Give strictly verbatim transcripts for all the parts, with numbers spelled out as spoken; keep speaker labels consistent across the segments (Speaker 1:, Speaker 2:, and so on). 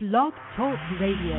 Speaker 1: Blog Talk Radio.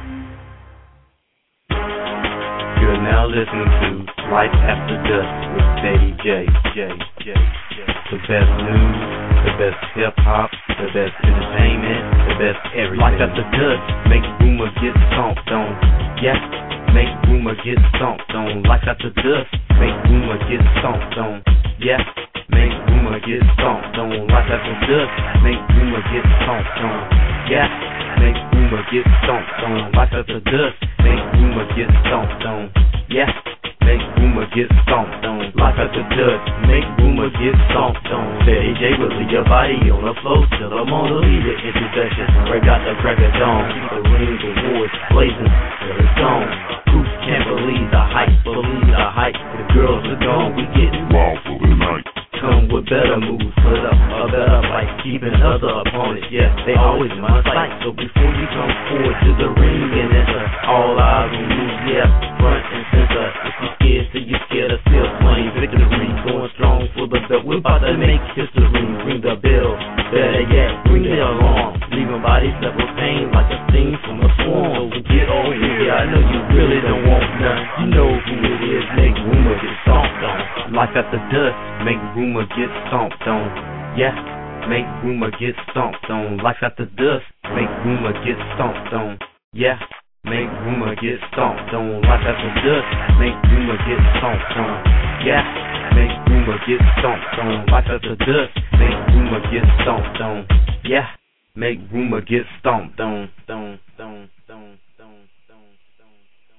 Speaker 2: You're now listening to Life After Dusk with Steady J. J. J. J. The best news, the best hip hop, the best entertainment, the best everything. Life After Dusk, make rumor get stomped on. Yeah, make rumor get stomped on. Life After Dusk, make rumor get stomped on. Yeah, make rumor get stomped on. Life After Dusk, make rumor get stomped on. Yeah, make rumor get stomped on. Life After Dusk, make rumor get stomped on. Yeah, make rumor get stomped on. Life After Dusk, make rumor get stomped on. Steady J will leave your body on the floor till I'm on the lead with introduction. Break out the crack of dawn, keep the rings and wars blazing till it's gone. Troops can't believe the hype, believe the hype. The girls are gone, we getting wild for the night. Come with better moves, put up a better fight, keeping other opponents, yeah, they always in my sight. So before you come forward to the ring and enter, all eyes on you, yeah, front and center. If you scared, say you scared of still playing victory, going strong for the belt. We're about to make history, ring the bell, better yet, ring the alarm. Leaving bodies left with pain like a sting from a swarm. So get on here, I know you really don't want none. You know who it is, make rumor get stomped on. Life After Dusk, make rumor get stomped on. Yeah, make rumor get stomped on. Life After Dusk, make rumor get stomped on. Yeah, make rumor get stomped on. Life After Dusk, make rumor get stomped on. Yeah, make rumor get stomped on. Life After Dusk, make rumor get stomped on. Yeah, make rumor get stomped on. Don, don, don, don, don, don.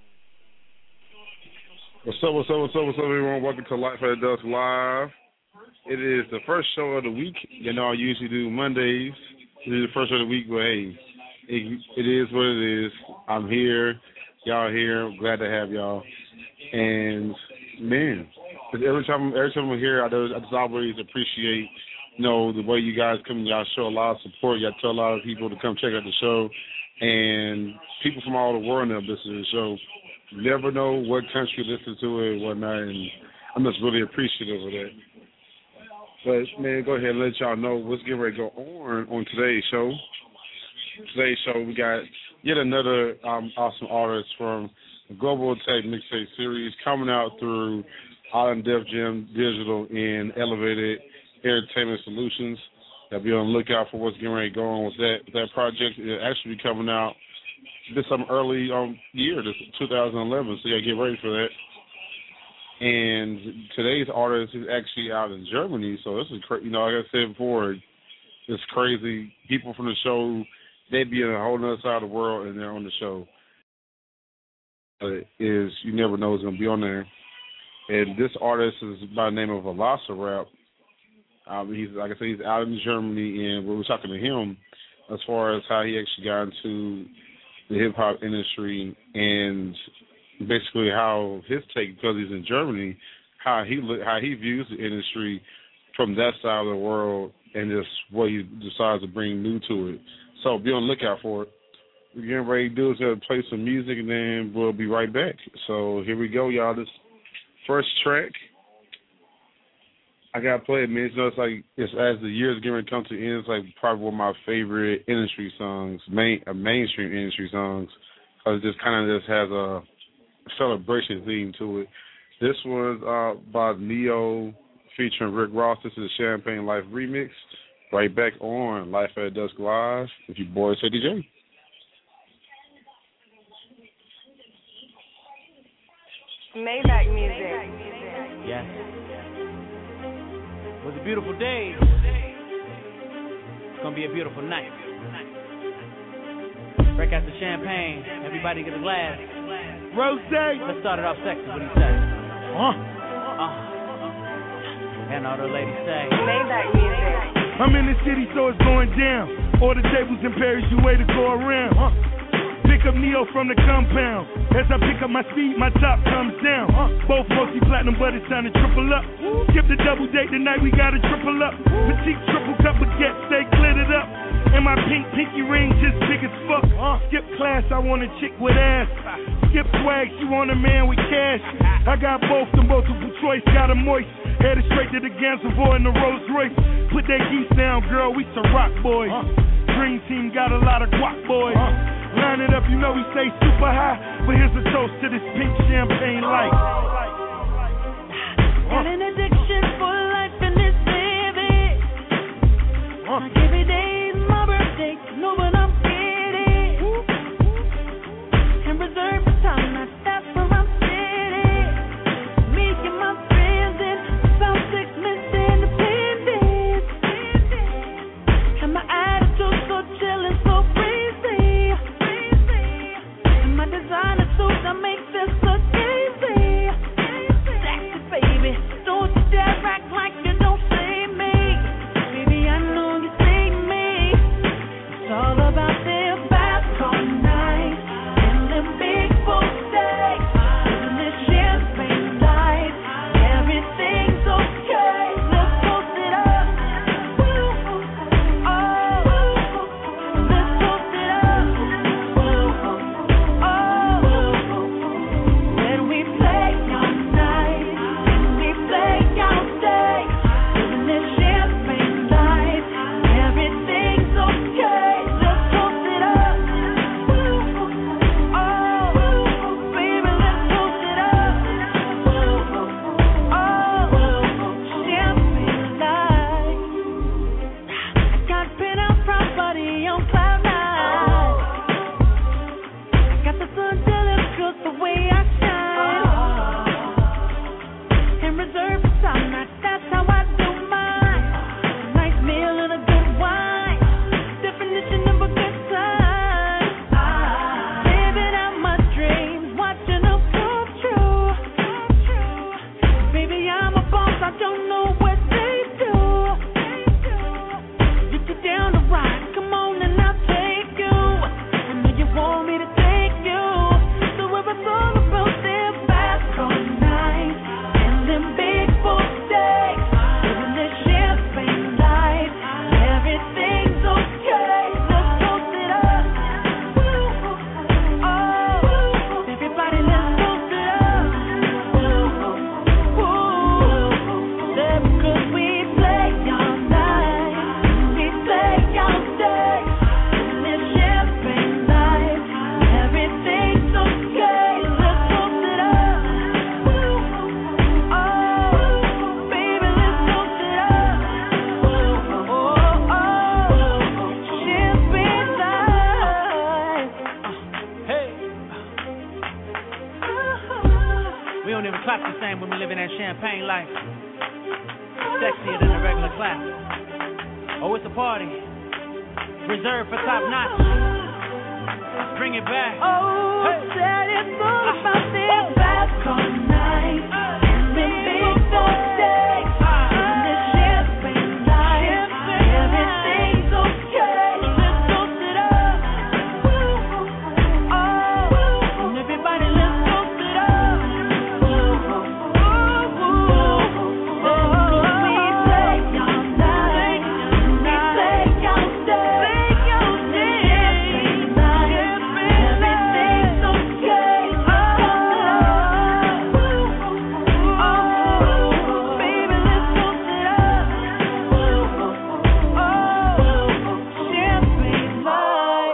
Speaker 3: What's up, what's up, what's up, what's up, everyone? Welcome to Life After Dusk Live. It is the first show of the week. You know, I usually do Mondays. It is the first show of the week, but hey, it, it is what it is. I'm here. Y'all here. I'm glad to have y'all. And, man, every time every time I'm here, I, do, I just always appreciate, you know, the way you guys come. Y'all show a lot of support. Y'all tell a lot of people to come check out the show. And people from all the world now listen to the show. You never know what country listens to it and whatnot, and I'm just really appreciative of that. But, man, go ahead and let y'all know what's getting ready to go on on today's show. Today's show, we got yet another um, awesome artist from the Global Attack Mixtape Series coming out through Island Def Jam Digital and Elevated Entertainment Solutions. Y'all be on the lookout for what's getting ready to go on with that, that project. It'll actually be coming out this some early um, year, this two thousand eleven, so y'all get ready for that. And today's artist is actually out in Germany, so this is crazy. You know, like I said before, it's crazy. People from the show, they'd be on a whole other side of the world, and they're on the show. But is you never know who's going to be on there. And this artist is by the name of Velocirap. Um, he's like I said, he's out in Germany, and we were talking to him as far as how he actually got into the hip hop industry and basically how his take, because he's in Germany, how he how he views the industry from that side of the world, and just what he decides to bring new to it. So be on the lookout for it. We're getting ready to do is to play some music, and then we'll be right back. So here we go, y'all. This first track, I gotta play it, man. You know, it's like it's as the years getting ready to come to the end, it's like probably one of my favorite industry songs, main uh, mainstream industry songs, because it just kind of just has a celebration theme to it. This one's uh, by Neo featuring Rick Ross. This is a Champagne Life remix. Right back on Life at Dusk Live with your boy Steady J.
Speaker 4: Maybach music.
Speaker 5: Yes. It was a beautiful day. It's gonna be a beautiful night. Break out the champagne. Everybody get a glass. Rose. Let's start it off sexy. What do you say? Huh? Uh. And all the ladies say.
Speaker 4: Maybach music.
Speaker 6: I'm in the city, so it's going down. Order tables in Paris, you way to go around. Huh? Pick up Neo from the compound. As I pick up my speed, my top comes down. Huh? Both mostly platinum, but it's time to triple up. Woo. Skip the double date tonight, we gotta triple up. Woo. Petite triple cup baguette, stay glittered up. And my pink pinky ring just big as fuck. Huh? Skip class, I want a chick with ass. Skip swag, she want a man with cash. I got both, the multiple choice, got a moist. Headed straight to the Gansevoort in the Rolls Royce. Put that geese down, girl, we some rock boys. Huh? Dream team got a lot of guap boys. Line it up, you know we stay super high. But here's a toast to this pink champagne light.
Speaker 1: Got an addiction for life in this baby. Like every day is my birthday. Know what I'm getting. And reserve the time, like that's where I'm sitting. Me and my friends in South Six Miss Independence. And my attitude so chill and so breezy. And my designer suit that makes this so easy. Sexy baby, don't you dare act like you don't see me. Baby, I know you see me. It's all about their basketball night and them big bull steaks and this champagne light. Everything's okay. Let's toast it up. Woo. Oh, let's toast it up. Woo. Oh, when we play all night and we play all day, living this champagne life. Everything's okay. Let's toast it up. Woo. Oh, baby, let's toast it up. Woo. Oh, champagne life. I got penthouse property on cloud nine. I got the sun till it's just the way I shine. And reserve the time, like that's how I do mine. A nice meal and a good wine. Definition of a good time. Living out my dreams, watching them come true. Baby, I'm a boss, I don't know what they do. You get down the ride, come on and I'll take you. I know you want me to take you. So if it's all about their basketball night and them big bull steaks, living this champagne life, everything's okay. Let's toast it up. Woo. Oh, everybody, let's toast it up. Woo. Woo. Yeah, because we play all night, we play all day, living this champagne life, everything's okay. Let's toast it up. Woo. Oh, baby, let's toast it up. Woo. Oh, oh, champagne life.
Speaker 5: Hey, we don't even clap the same when we live in that champagne life. Sexier than a regular clap. Oh, it's a party. Reserved for top notch. Bring it back.
Speaker 1: Oh,
Speaker 5: Hey.
Speaker 1: said it's all about their basketball night and them big bull steaks, living this champagne life. Everything's okay. Let's toast it up. Woo. Oh, and everybody, let's toast it up. Woo. Woo. Woo. We play all night and we play all day. Champagne life. Everything's okay. Oh, baby, let's toast it up. Oh, champagne life.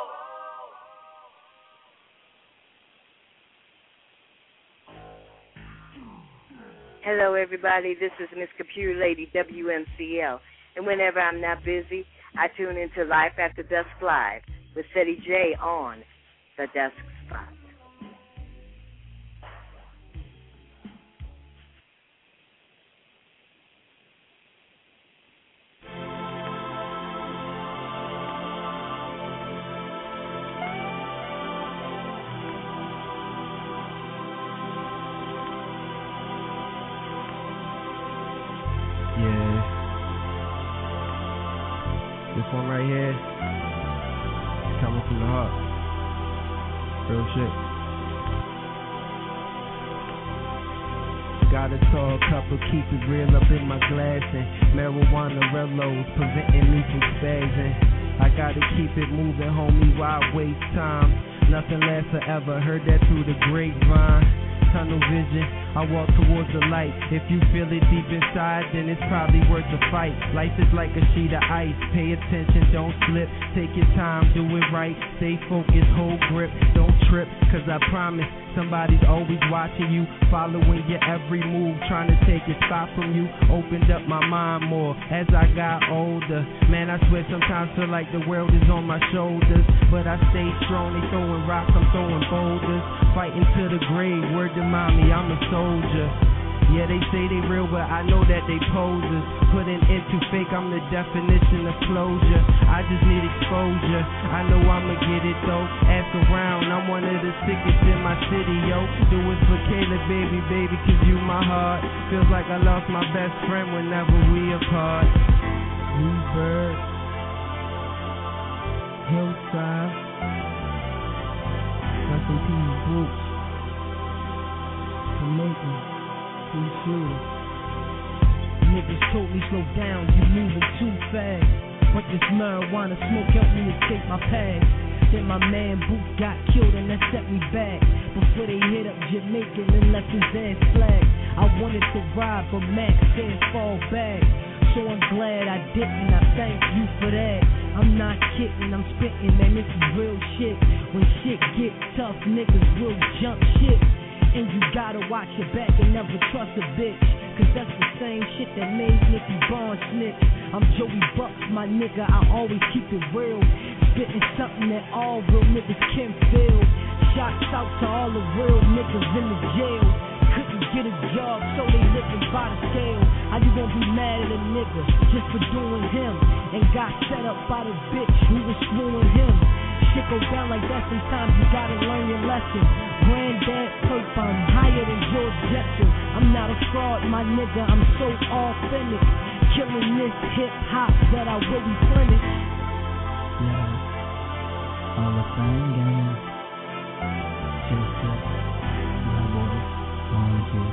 Speaker 4: Hello, everybody. This is Miss Computer Lady, W M C L. And whenever I'm not busy, I tune into Life After Dusk Live with Ceddy J on the Dusk Spot.
Speaker 7: Yeah. This one right here is coming from the heart. Real shit. Got a tall cup of keep it real up in my glass, and marijuana rellos preventing me from spazzing. I gotta keep it moving, homie, why waste time? Nothing lasts forever, heard that through the grapevine. tunnel vision. I walk towards the light. If you feel it deep inside, then it's probably worth the fight. Life is like a sheet of ice. Pay attention, don't slip. Take your time, do it right. Stay focused, hold grip. Don't trip, cause I promise somebody's always watching you, following your every move, trying to take your spot from you. Opened up my mind more as I got older. Man, I swear sometimes feel like the world is on my shoulders, but I stay strong. They throwing rocks, I'm throwing boulders. Fighting to the grave, word to mommy, I'm a soldier. Yeah, they say they real, but I know that they posers. Putting into fake, I'm the definition of closure. I just need exposure. I know I'ma get it though. Ask around, I'm one of the sickest in my city, yo. Do it for Kayla, baby, baby, cause you my heart. Feels like I lost my best friend whenever we apart. Bluebird, Hillside, rest in peace, Brooks, Jamaica. Niggas told me slow down, you moving too fast. But this marijuana smoke helped me escape my past. Then my man Boot got killed and that set me back. Before they hit up Jamaica and left his ass flat. I wanted to ride, but Max said fall back. So I'm glad I didn't, I thank you for that. I'm not kidding, I'm spitting, man, this is real shit. When shit get tough, niggas will jump shit. And you gotta watch your back and never trust a bitch, cause that's the same shit that made Nicky Barnes snitch. I'm Joey Bucks, my nigga, I always keep it real. Spitting something that all real niggas can feel. Shots out to all the real niggas in the jail. Couldn't get a job, so they living by the scale. How you gonna be mad at a nigga just for doing him? And got set up by the bitch who was screwing him. Shit go down like that, sometimes you gotta learn your lesson. Granddad Perp, I'm higher than George Jetson. I'm not a fraud, my nigga, I'm so authentic. Killing this hip-hop that I will replenish. Yeah, all the fine gang. Just it, my boy, volunteer.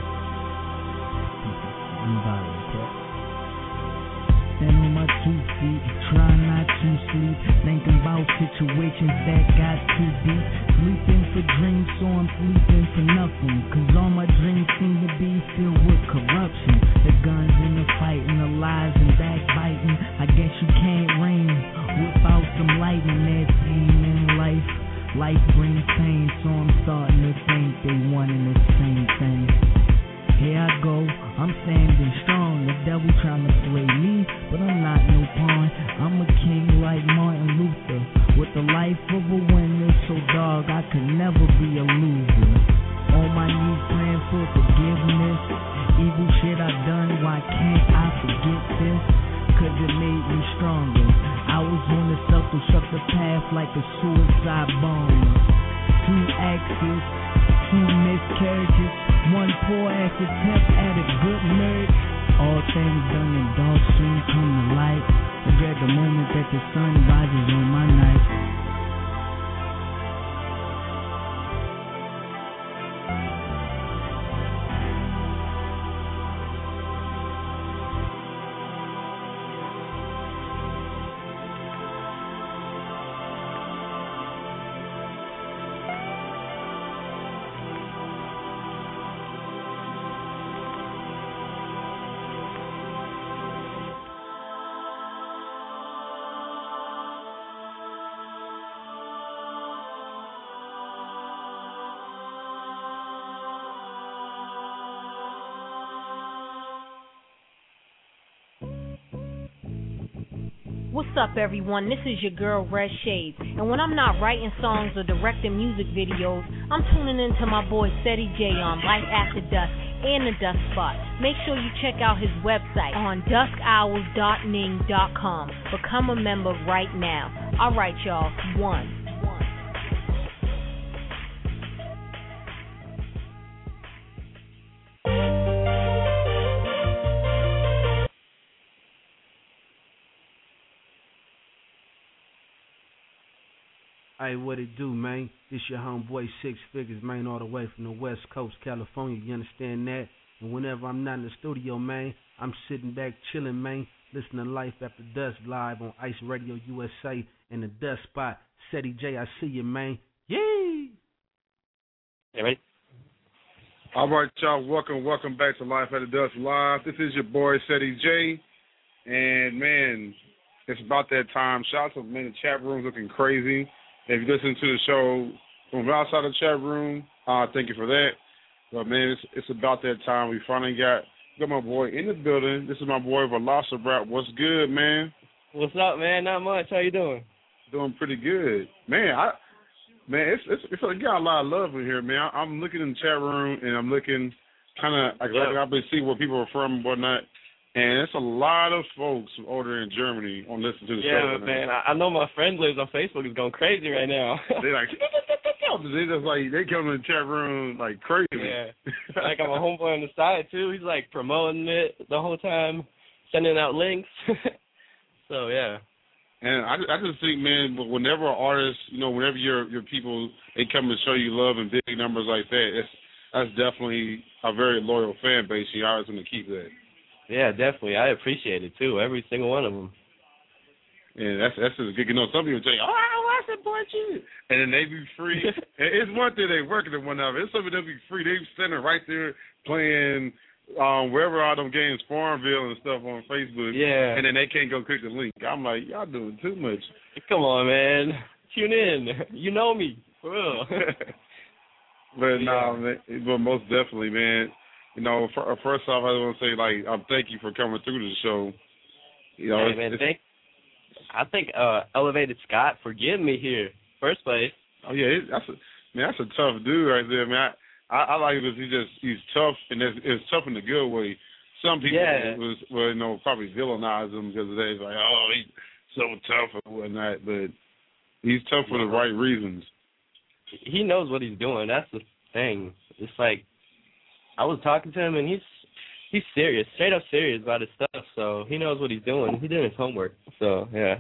Speaker 7: I'm violent, okay? Stand on my two feet, try not to sleep. Thinking about situations that got too deep. Sleeping for dreams, so I'm sleeping for nothing. Cause all my dreams seem to be filled with corruption. The guns and the fighting, the lies and backbiting. I guess you can't rain without some lightning. That pain in life, life brings pain. So I'm starting to think they wanting the same thing. Here I go, I'm standing strong. The devil trying to play me, but I'm not no pawn. I'm a king like Martin Luther, with the life of a winner. So dog, I could never be a loser. On my knees praying for forgiveness. Evil shit I done, why can't I forget this? Cause it made me stronger. I was on the self-destructive path like a suicide bomber. Two axes, two miscarriages, one poor ass attempt at a good marriage. All things done in dark soon come to light. I dread the moment that the sun rises on my night.
Speaker 8: What's up, everyone? This is your girl, Red Shades. And when I'm not writing songs or directing music videos, I'm tuning in to my boy, Steady J, on Life After Dusk and The Dust Spot. Make sure you check out his website on dusk owls dot ning dot com. Become a member right now. All right, y'all. One.
Speaker 9: Hey, what it do, man? This your homeboy Six Figures, man, all the way from the West Coast, California. You understand that? And whenever I'm not in the studio, man, I'm sitting back chilling, man, listening to Life After Dusk live on Ice Radio U S A and The Dust Spot. Steady J, I see you, man. Yay!
Speaker 10: Hey, ready?
Speaker 3: All right, y'all. Welcome, welcome back to Life After Dusk Live. This is your boy Seti J, and man, it's about that time. Shout out to man, the chat room's looking crazy. If you listen to the show from outside the chat room, uh, thank you for that. But man, it's, it's about that time. We finally got got my boy in the building. This is my boy Velociraptor. What's good, man?
Speaker 10: What's up, man? Not much. How you doing?
Speaker 3: Doing pretty good, man. I man, it's it's, it's like, got a lot of love in here, man. I, I'm looking in the chat room and I'm looking kind of like
Speaker 10: yeah.
Speaker 3: I can see where people are from and whatnot. And it's a lot of folks over in Germany on listening to the
Speaker 10: yeah,
Speaker 3: show.
Speaker 10: Yeah, man. I, I know my friend lives on Facebook. Is going crazy right now.
Speaker 3: They like they just like they come in the chat room like crazy.
Speaker 10: Yeah, like I'm a homeboy on the side too. He's like promoting it the whole time, sending out links. So yeah.
Speaker 3: And I, I just think, man, whenever an artist, you know, whenever your your people they come and show you love in big numbers like that, it's that's definitely a very loyal fan base. You always want to keep that.
Speaker 10: Yeah, definitely. I appreciate it too. Every single one of them.
Speaker 3: Yeah, that's that's just good. You know, some people tell you, "Oh, I support you," and then they be free. And it's one thing they working at one of it. It's something they be free. They be standing right there playing um, wherever all them games, Farmville and stuff on Facebook.
Speaker 10: Yeah.
Speaker 3: And then they can't go click the link. I'm like, y'all doing too much.
Speaker 10: Come on, man. Tune in. You know me, for real.
Speaker 3: But
Speaker 10: yeah.
Speaker 3: no, man, but most definitely, man. You know, for, first off, I want to say like, um, thank you for coming through the show. You know,
Speaker 10: hey,
Speaker 3: it's,
Speaker 10: man,
Speaker 3: it's,
Speaker 10: thank. I think uh, Elevated Scott for getting me here, first place.
Speaker 3: Oh yeah, it, that's a man. That's a tough dude right there, man. I, I, I like it because he just he's tough, and it's, it's tough in the good way. Some people
Speaker 10: yeah.
Speaker 3: was, well, you know, probably villainize him because of that. It's like, oh, he's so tough or whatnot, but he's tough for the right reasons.
Speaker 10: He knows what he's doing. That's the thing. It's like I was talking to him, and he's he's serious, straight up serious about his stuff. So he knows what he's doing. He did his homework. So yeah.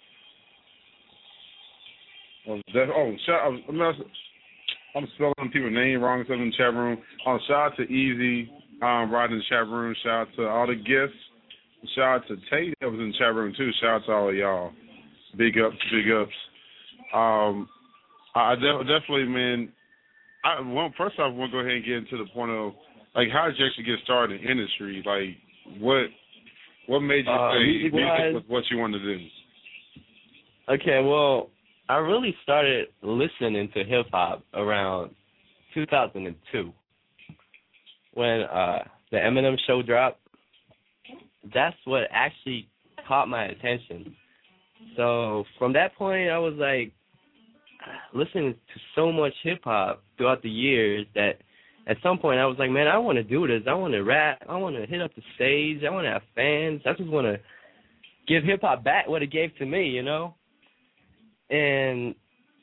Speaker 3: Oh, that, oh shout, I'm, not, I'm spelling people's name wrong in the chat room. Oh, shout out to Easy, um, right in the chat room. Shout out to all the guests. Shout out to Tate that was in the chat room too. Shout out to all of y'all. Big ups, big ups. Um, I def- definitely, man. I well, first off, I want to go ahead and get into the point of like how did you actually get started in the industry? Like what what made you
Speaker 10: uh,
Speaker 3: say music
Speaker 10: was
Speaker 3: was what you wanted to do?
Speaker 10: Okay, well, I really started listening to hip hop around two thousand two when uh, the Eminem show dropped. That's what actually caught my attention. So from that point, I was like listening to so much hip hop throughout the years that at some point I was like, man, I want to do this. I want to rap. I want to hit up the stage. I want to have fans. I just want to give hip hop back what it gave to me, you know? And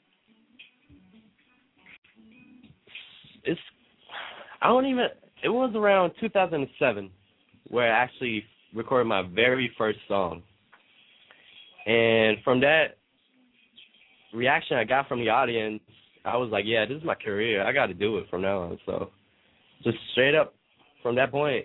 Speaker 10: it's, I don't even, it was around two thousand seven where I actually recorded my very first song. And from that reaction I got from the audience, I was like, yeah, this is my career. I got to do it from now on. So just straight up from that point.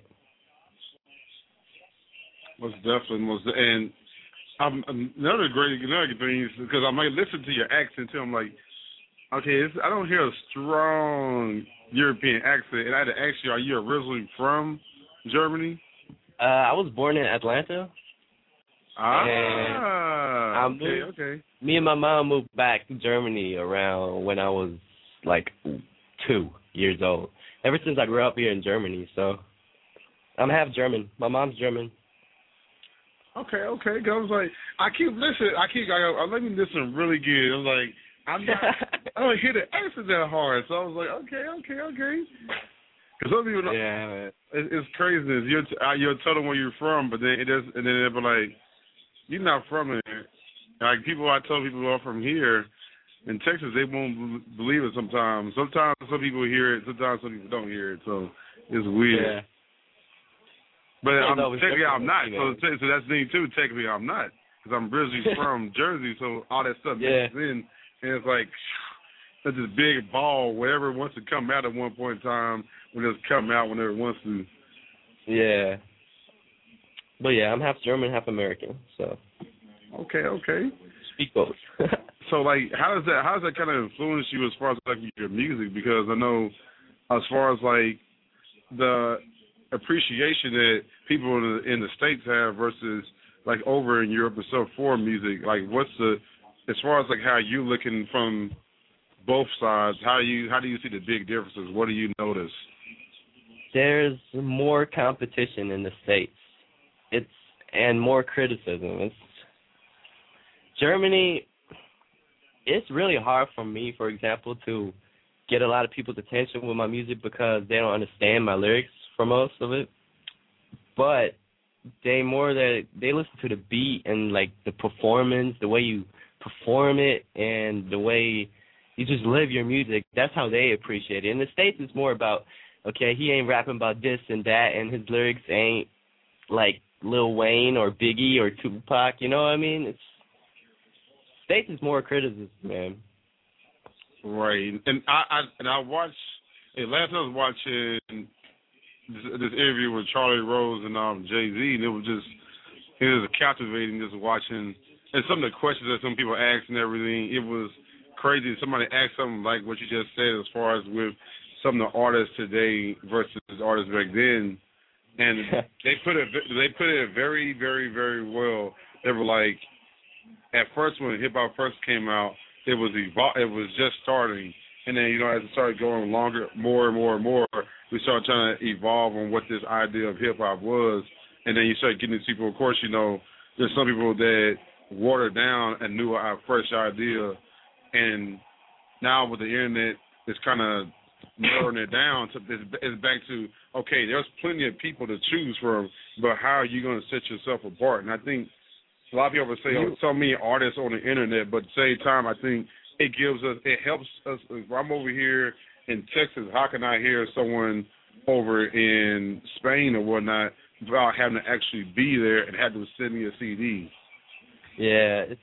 Speaker 3: Most definitely. Most, and um, another great another thing is because I might listen to your accent too. I'm like, okay, it's, I don't hear a strong European accent. And I had to ask you, are you originally from Germany?
Speaker 10: Uh, I was born in Atlanta.
Speaker 3: Ah,
Speaker 10: and
Speaker 3: okay,
Speaker 10: moved,
Speaker 3: okay.
Speaker 10: Me and my mom moved back to Germany around when I was like two years old. Ever since I grew up here in Germany, so I'm half German. My mom's German.
Speaker 3: Okay, okay. Cause I was like, I keep listening. I keep. I, I let me listen really good. I was like, I'm not. I don't hear the accent that hard. So I was like, okay, okay, okay. Because some people,
Speaker 10: yeah, man.
Speaker 3: It, it's craziness. You're t- you'll tell them where you're from, but then it does, and then they'll be like, you're not from here. Like people, I tell people who are from here in Texas, they won't believe it sometimes. Sometimes some people hear it, sometimes some people don't hear it. So it's weird.
Speaker 10: Yeah.
Speaker 3: But
Speaker 10: yeah,
Speaker 3: I'm,
Speaker 10: no,
Speaker 3: technically I'm not.
Speaker 10: You know.
Speaker 3: So, so that's the thing too. Technically I'm not because I'm originally from Jersey. So all that stuff
Speaker 10: yeah.
Speaker 3: gets in, and it's like it's this big ball. Whatever wants to come out at one point in time, will just come out whenever it wants to.
Speaker 10: Yeah. But yeah, I'm half German, half American. So.
Speaker 3: Okay, okay.
Speaker 10: Speak both.
Speaker 3: So like, how does that how does that kind of influence you as far as like your music? Because I know, as far as like the appreciation that people in the, in the States have versus like over in Europe and stuff for music? Like, what's the, as far as like how you looking from both sides, how you how do you see the big differences? What do you notice?
Speaker 10: There's more competition in the States. It's and more criticism. It's Germany. It's really hard for me, for example, to get a lot of people's attention with my music because they don't understand my lyrics for most of it. But they more that they listen to the beat and like the performance, the way you perform it, and the way you just live your music. That's how they appreciate it. In the States, it's more about, okay, he ain't rapping about this and that, and his lyrics ain't like Lil Wayne or Biggie or Tupac. You know what I mean? It's States is more criticism, man.
Speaker 3: Right, and I, I and I watched. Hey, last night I was watching this, this interview with Charlie Rose and um, Jay Z, and it was just it was captivating just watching. And some of the questions that some people asked and everything, it was crazy. Somebody asked something like what you just said as far as with some of the artists today versus artists back then, and they put it they put it very very very well. They were like, at first when hip hop first came out, it was evol- it was just starting, and then you know as it started going longer, more and more and more, we started trying to evolve on what this idea of hip hop was, and then you start getting these people. Of course, you know there's some people that watered down a new, a fresh idea, and now with the internet, it's kind of narrowing it down to it's, it's back to okay, there's plenty of people to choose from, but how are you going to set yourself apart? And I think a lot of people say oh, so many artists on the internet, but at the same time, I think it gives us, it helps us. If I'm over here in Texas, how can I hear someone over in Spain or whatnot without having to actually be there and have to send me a C D?
Speaker 10: Yeah, it's.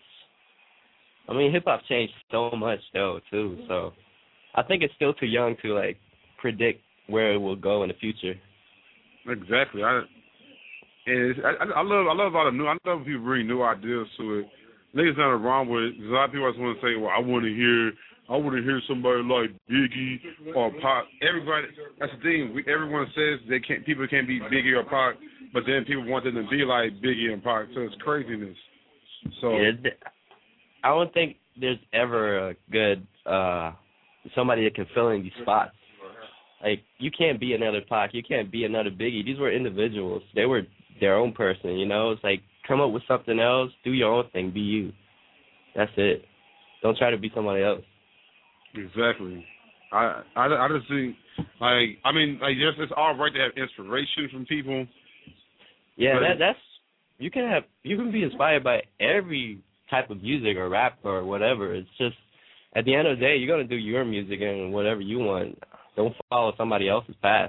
Speaker 10: I mean, hip hop changed so much though too. So I think it's still too young to like predict where it will go in the future.
Speaker 3: Exactly. I. And it's, I, I love I love all the new I love people bring new ideas to it. There's nothing wrong with it. Because a lot of people always want to say, well, I want to hear I want to hear somebody like Biggie or Pac. Everybody, that's the thing. We, everyone says they can't. People can't be Biggie or Pac, but then people want them to be like Biggie and Pac. So it's craziness. So
Speaker 10: yeah, I don't think there's ever a good uh, somebody that can fill in these spots. Like you can't be another Pac. You can't be another Biggie. These were individuals. They were their own person, you know. It's like come up with something else, do your own thing, be you. That's it. Don't try to be somebody else.
Speaker 3: Exactly. I I, I just think like I mean like yes, it's all right to have inspiration from people.
Speaker 10: Yeah, that that's you can have you can be inspired by every type of music or rap or whatever. It's just at the end of the day, you're gonna do your music and whatever you want. Don't follow somebody else's path.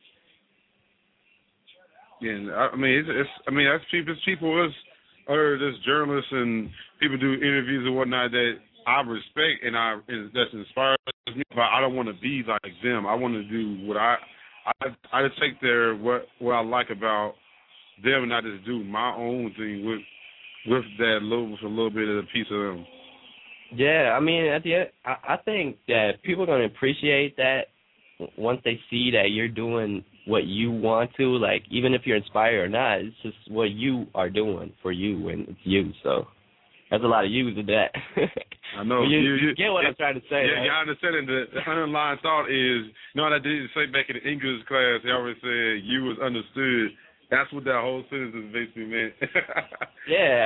Speaker 3: Yeah, I mean, it's, it's I mean, that's people, it's people, it's, or there's journalists and people do interviews and whatnot that I respect and I and that's inspired me, but I don't want to be like them. I want to do what I, I, I just take their what what I like about them and I just do my own thing with with that little with a little bit of a piece of them.
Speaker 10: Yeah, I mean, at the end, I, I think that people are gonna appreciate that once they see that you're doing what you want to, like, even if you're inspired or not, it's just what you are doing for you, and it's you, so there's a lot of yous in that.
Speaker 3: I know.
Speaker 10: you,
Speaker 3: you, you,
Speaker 10: you get what
Speaker 3: it,
Speaker 10: I'm trying to say.
Speaker 3: Yeah,
Speaker 10: right?
Speaker 3: y'all understanding the, the underlying thought is, you know what I did say back in the English class, they always said you was understood. That's what that whole sentence is basically meant.
Speaker 10: Yeah.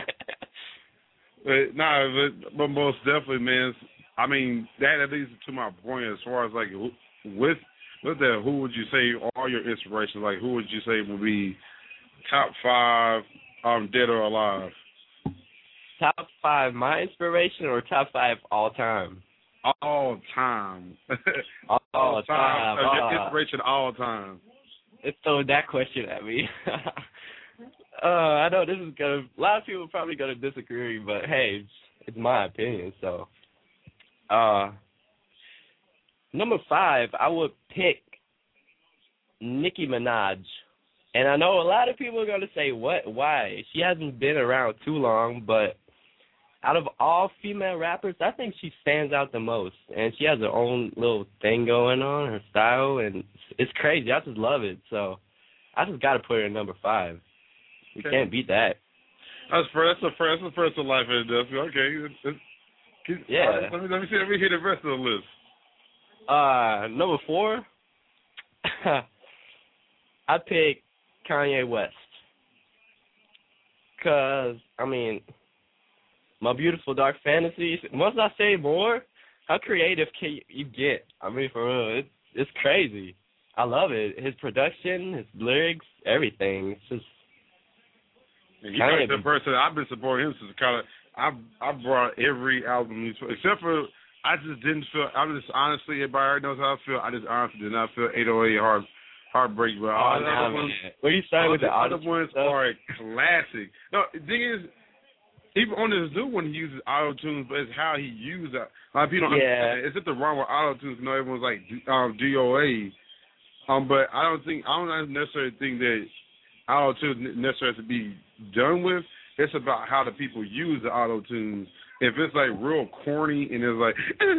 Speaker 3: But, nah, but, but most definitely, man, I mean, that leads to my point as far as, like, with with that, who would you say are your inspirations? Like, who would you say would be top five, um, dead or alive?
Speaker 10: Top five, my inspiration, or top five all time?
Speaker 3: All time.
Speaker 10: all,
Speaker 3: all time.
Speaker 10: time.
Speaker 3: Uh, your
Speaker 10: uh,
Speaker 3: inspiration all time.
Speaker 10: It's throwing that question at me. uh, I know this is gonna. A lot of people are probably gonna disagree, but hey, it's, it's my opinion. So, uh, number five, I would pick Nicki Minaj. And I know a lot of people are going to say, what, why? She hasn't been around too long, but out of all female rappers, I think she stands out the most, and she has her own little thing going on, her style, and it's crazy. I just love it. So I just got to put her at number five. You
Speaker 3: okay.
Speaker 10: can't beat that.
Speaker 3: That's first. That's the first. That's the first of life at Dusty. Okay. It's, it's,
Speaker 10: yeah.
Speaker 3: Right, let me let me see. Let me hear the rest of the list.
Speaker 10: Uh, number four, I picked Kanye West. Cause I mean, My Beautiful Dark Fantasies. Once I say more, how creative can you get? I mean, for real, it's it's crazy. I love it. His production, his lyrics, everything. It's just.
Speaker 3: He's like the person I've been supporting him since kind of. I I brought every album he's except for I just didn't feel. I was just honestly, everybody already knows how I feel. I just honestly did not feel eight oh eight Heart Heartbreak. But all
Speaker 10: oh,
Speaker 3: the
Speaker 10: nah,
Speaker 3: other ones,
Speaker 10: what are you starting with the
Speaker 3: other ones
Speaker 10: stuff?
Speaker 3: are classic. No, the thing is, even on this new one, he uses auto tunes, but it's how he uses it. A lot of people don't
Speaker 10: yeah.
Speaker 3: understand. It's just the wrong with auto tunes. You know, everyone's like um, D O A. Um, but I don't think I don't necessarily think that auto tunes necessarily has to be done with. It's about how the people use the auto tunes. If it's like real corny and it's like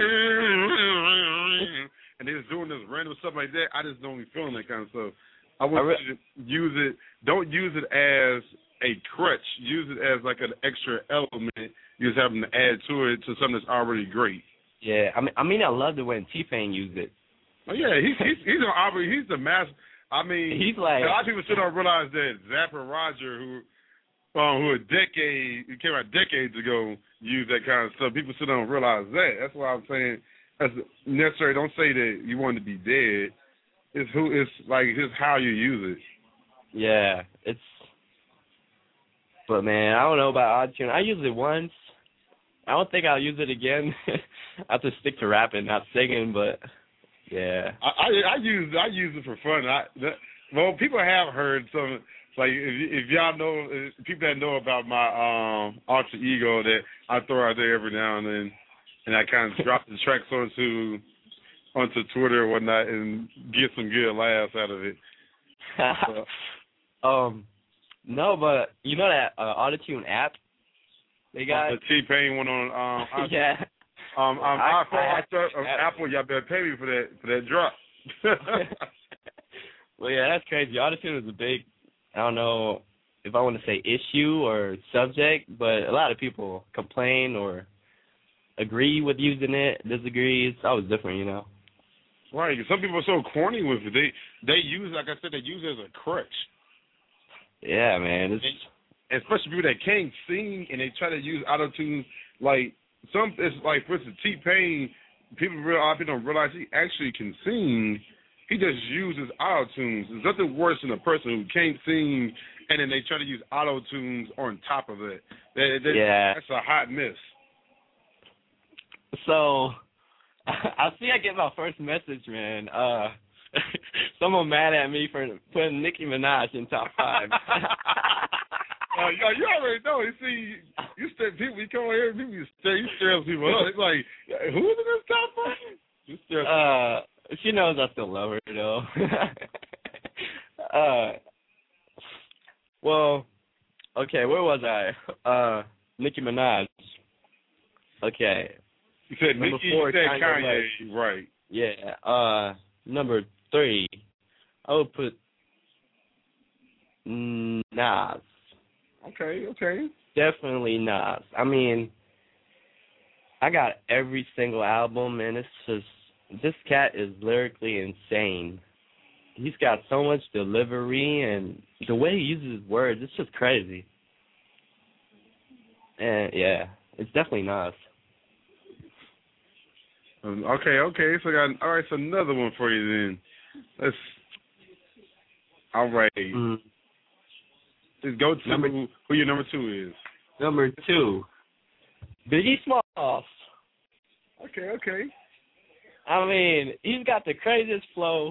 Speaker 3: and they're just doing this random stuff like that, I just don't be feeling that kind of stuff. I want
Speaker 10: re-
Speaker 3: you to use it. Don't use it as a crutch. Use it as like an extra element. You just having to add to it to something that's already great.
Speaker 10: Yeah, I mean, I mean, I loved it when T-Pain used it.
Speaker 3: Oh yeah, he's he's he's an Aubrey. He's the master. I mean,
Speaker 10: he's like
Speaker 3: a lot of people still don't realize that Zappa Roger, who um, who a decade who came out decades ago, used that kind of stuff. People still don't realize that. That's why I'm saying that's necessary. Don't say that you want to be dead. It's who it's like. It's how you use it.
Speaker 10: Yeah, it's. But man, I don't know about autotune. I used it once. I don't think I'll use it again. I have to stick to rapping, not singing. But yeah,
Speaker 3: I I, I use I use it for fun. I that, well, people have heard some. Like if, if y'all know, if people that know about my um, alter ego that I throw out there every now and then, and I kind of drop the tracks onto onto Twitter or whatnot and get some good laughs out of it.
Speaker 10: So, um, no, but you know that uh, autotune app they got
Speaker 3: the T-Pain one on um I,
Speaker 10: yeah
Speaker 3: um, um
Speaker 10: I,
Speaker 3: I, I, I, um,
Speaker 10: I,
Speaker 3: Apple, y'all better pay me for that for that drop.
Speaker 10: Well, yeah, that's crazy. Autotune is a big, I don't know if I want to say issue or subject, but a lot of people complain or agree with using it, disagree. It's always different, you know.
Speaker 3: Right. Some people are so corny with it. They they use, like I said, they use it as a crutch.
Speaker 10: Yeah, man. It's,
Speaker 3: and especially people that can't sing and they try to use auto-tune. Like, some, it's like, for instance, T-Pain, people, real, a lot of people don't realize he actually can sing. He just uses auto-tunes. There's nothing worse than a person who can't sing and then they try to use auto-tunes on top of it. That, that,
Speaker 10: yeah.
Speaker 3: That's a hot miss.
Speaker 10: So, I see I get my first message, man. Uh, someone mad at me for putting Nicki Minaj in top five.
Speaker 3: uh, yo, you already know. You see, you stare people. You come over here, people. You stare. You stare people up. It's like, who's in this top five? You stare.
Speaker 10: Uh, she knows I still love her though. uh, well, okay, where was I? Uh, Nicki Minaj. Okay.
Speaker 3: You said
Speaker 10: number
Speaker 3: Nicki,
Speaker 10: four,
Speaker 3: you said
Speaker 10: Kanye,
Speaker 3: Kanye, right?
Speaker 10: Yeah. Uh, number three, I would put mm, Nas.
Speaker 3: Okay, okay.
Speaker 10: Definitely Nas. I mean, I got every single album, and it's just, this cat is lyrically insane. He's got so much delivery, and the way he uses his words, it's just crazy. And yeah, it's definitely Nas.
Speaker 3: Um, okay, okay. So I got all right. So another one for you then. Let's. All right.
Speaker 10: Mm.
Speaker 3: Let's go to
Speaker 10: number,
Speaker 3: who your number two is.
Speaker 10: Number two, Biggie Smalls.
Speaker 3: Okay, okay.
Speaker 10: I mean, he's got the craziest flow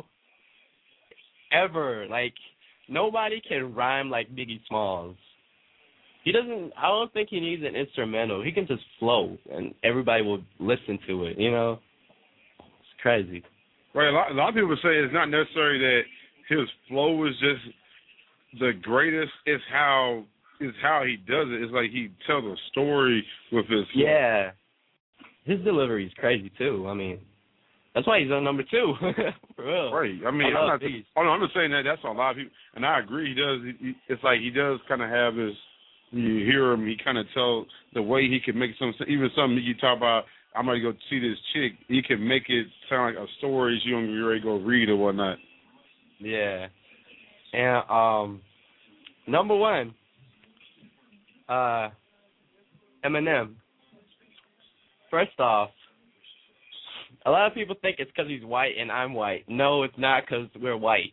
Speaker 10: ever. Like, nobody can rhyme like Biggie Smalls. He doesn't, I don't think he needs an instrumental. He can just flow, and everybody will listen to it, you know? It's crazy.
Speaker 3: Right, a lot, a lot of people say it's not necessarily that his flow is just the greatest. It's how it's how he does it. It's like he tells a story with his flow.
Speaker 10: Yeah. His delivery is crazy too. I mean, that's why he's on number two. For real.
Speaker 3: Right. I mean,
Speaker 10: I
Speaker 3: I'm
Speaker 10: love
Speaker 3: not.
Speaker 10: these.
Speaker 3: Oh no, I'm just saying that that's a lot of people, and I agree. He does. He, it's like he does kind of have this. You hear him. He kind of tells the way he can make some. Even something you talk about. I'm gonna go see this chick. He can make it sound like a story you don't be ready to go read or whatnot.
Speaker 10: Yeah. And um, number one, uh, Eminem. First off, a lot of people think it's because he's white and I'm white. No, it's not because we're white.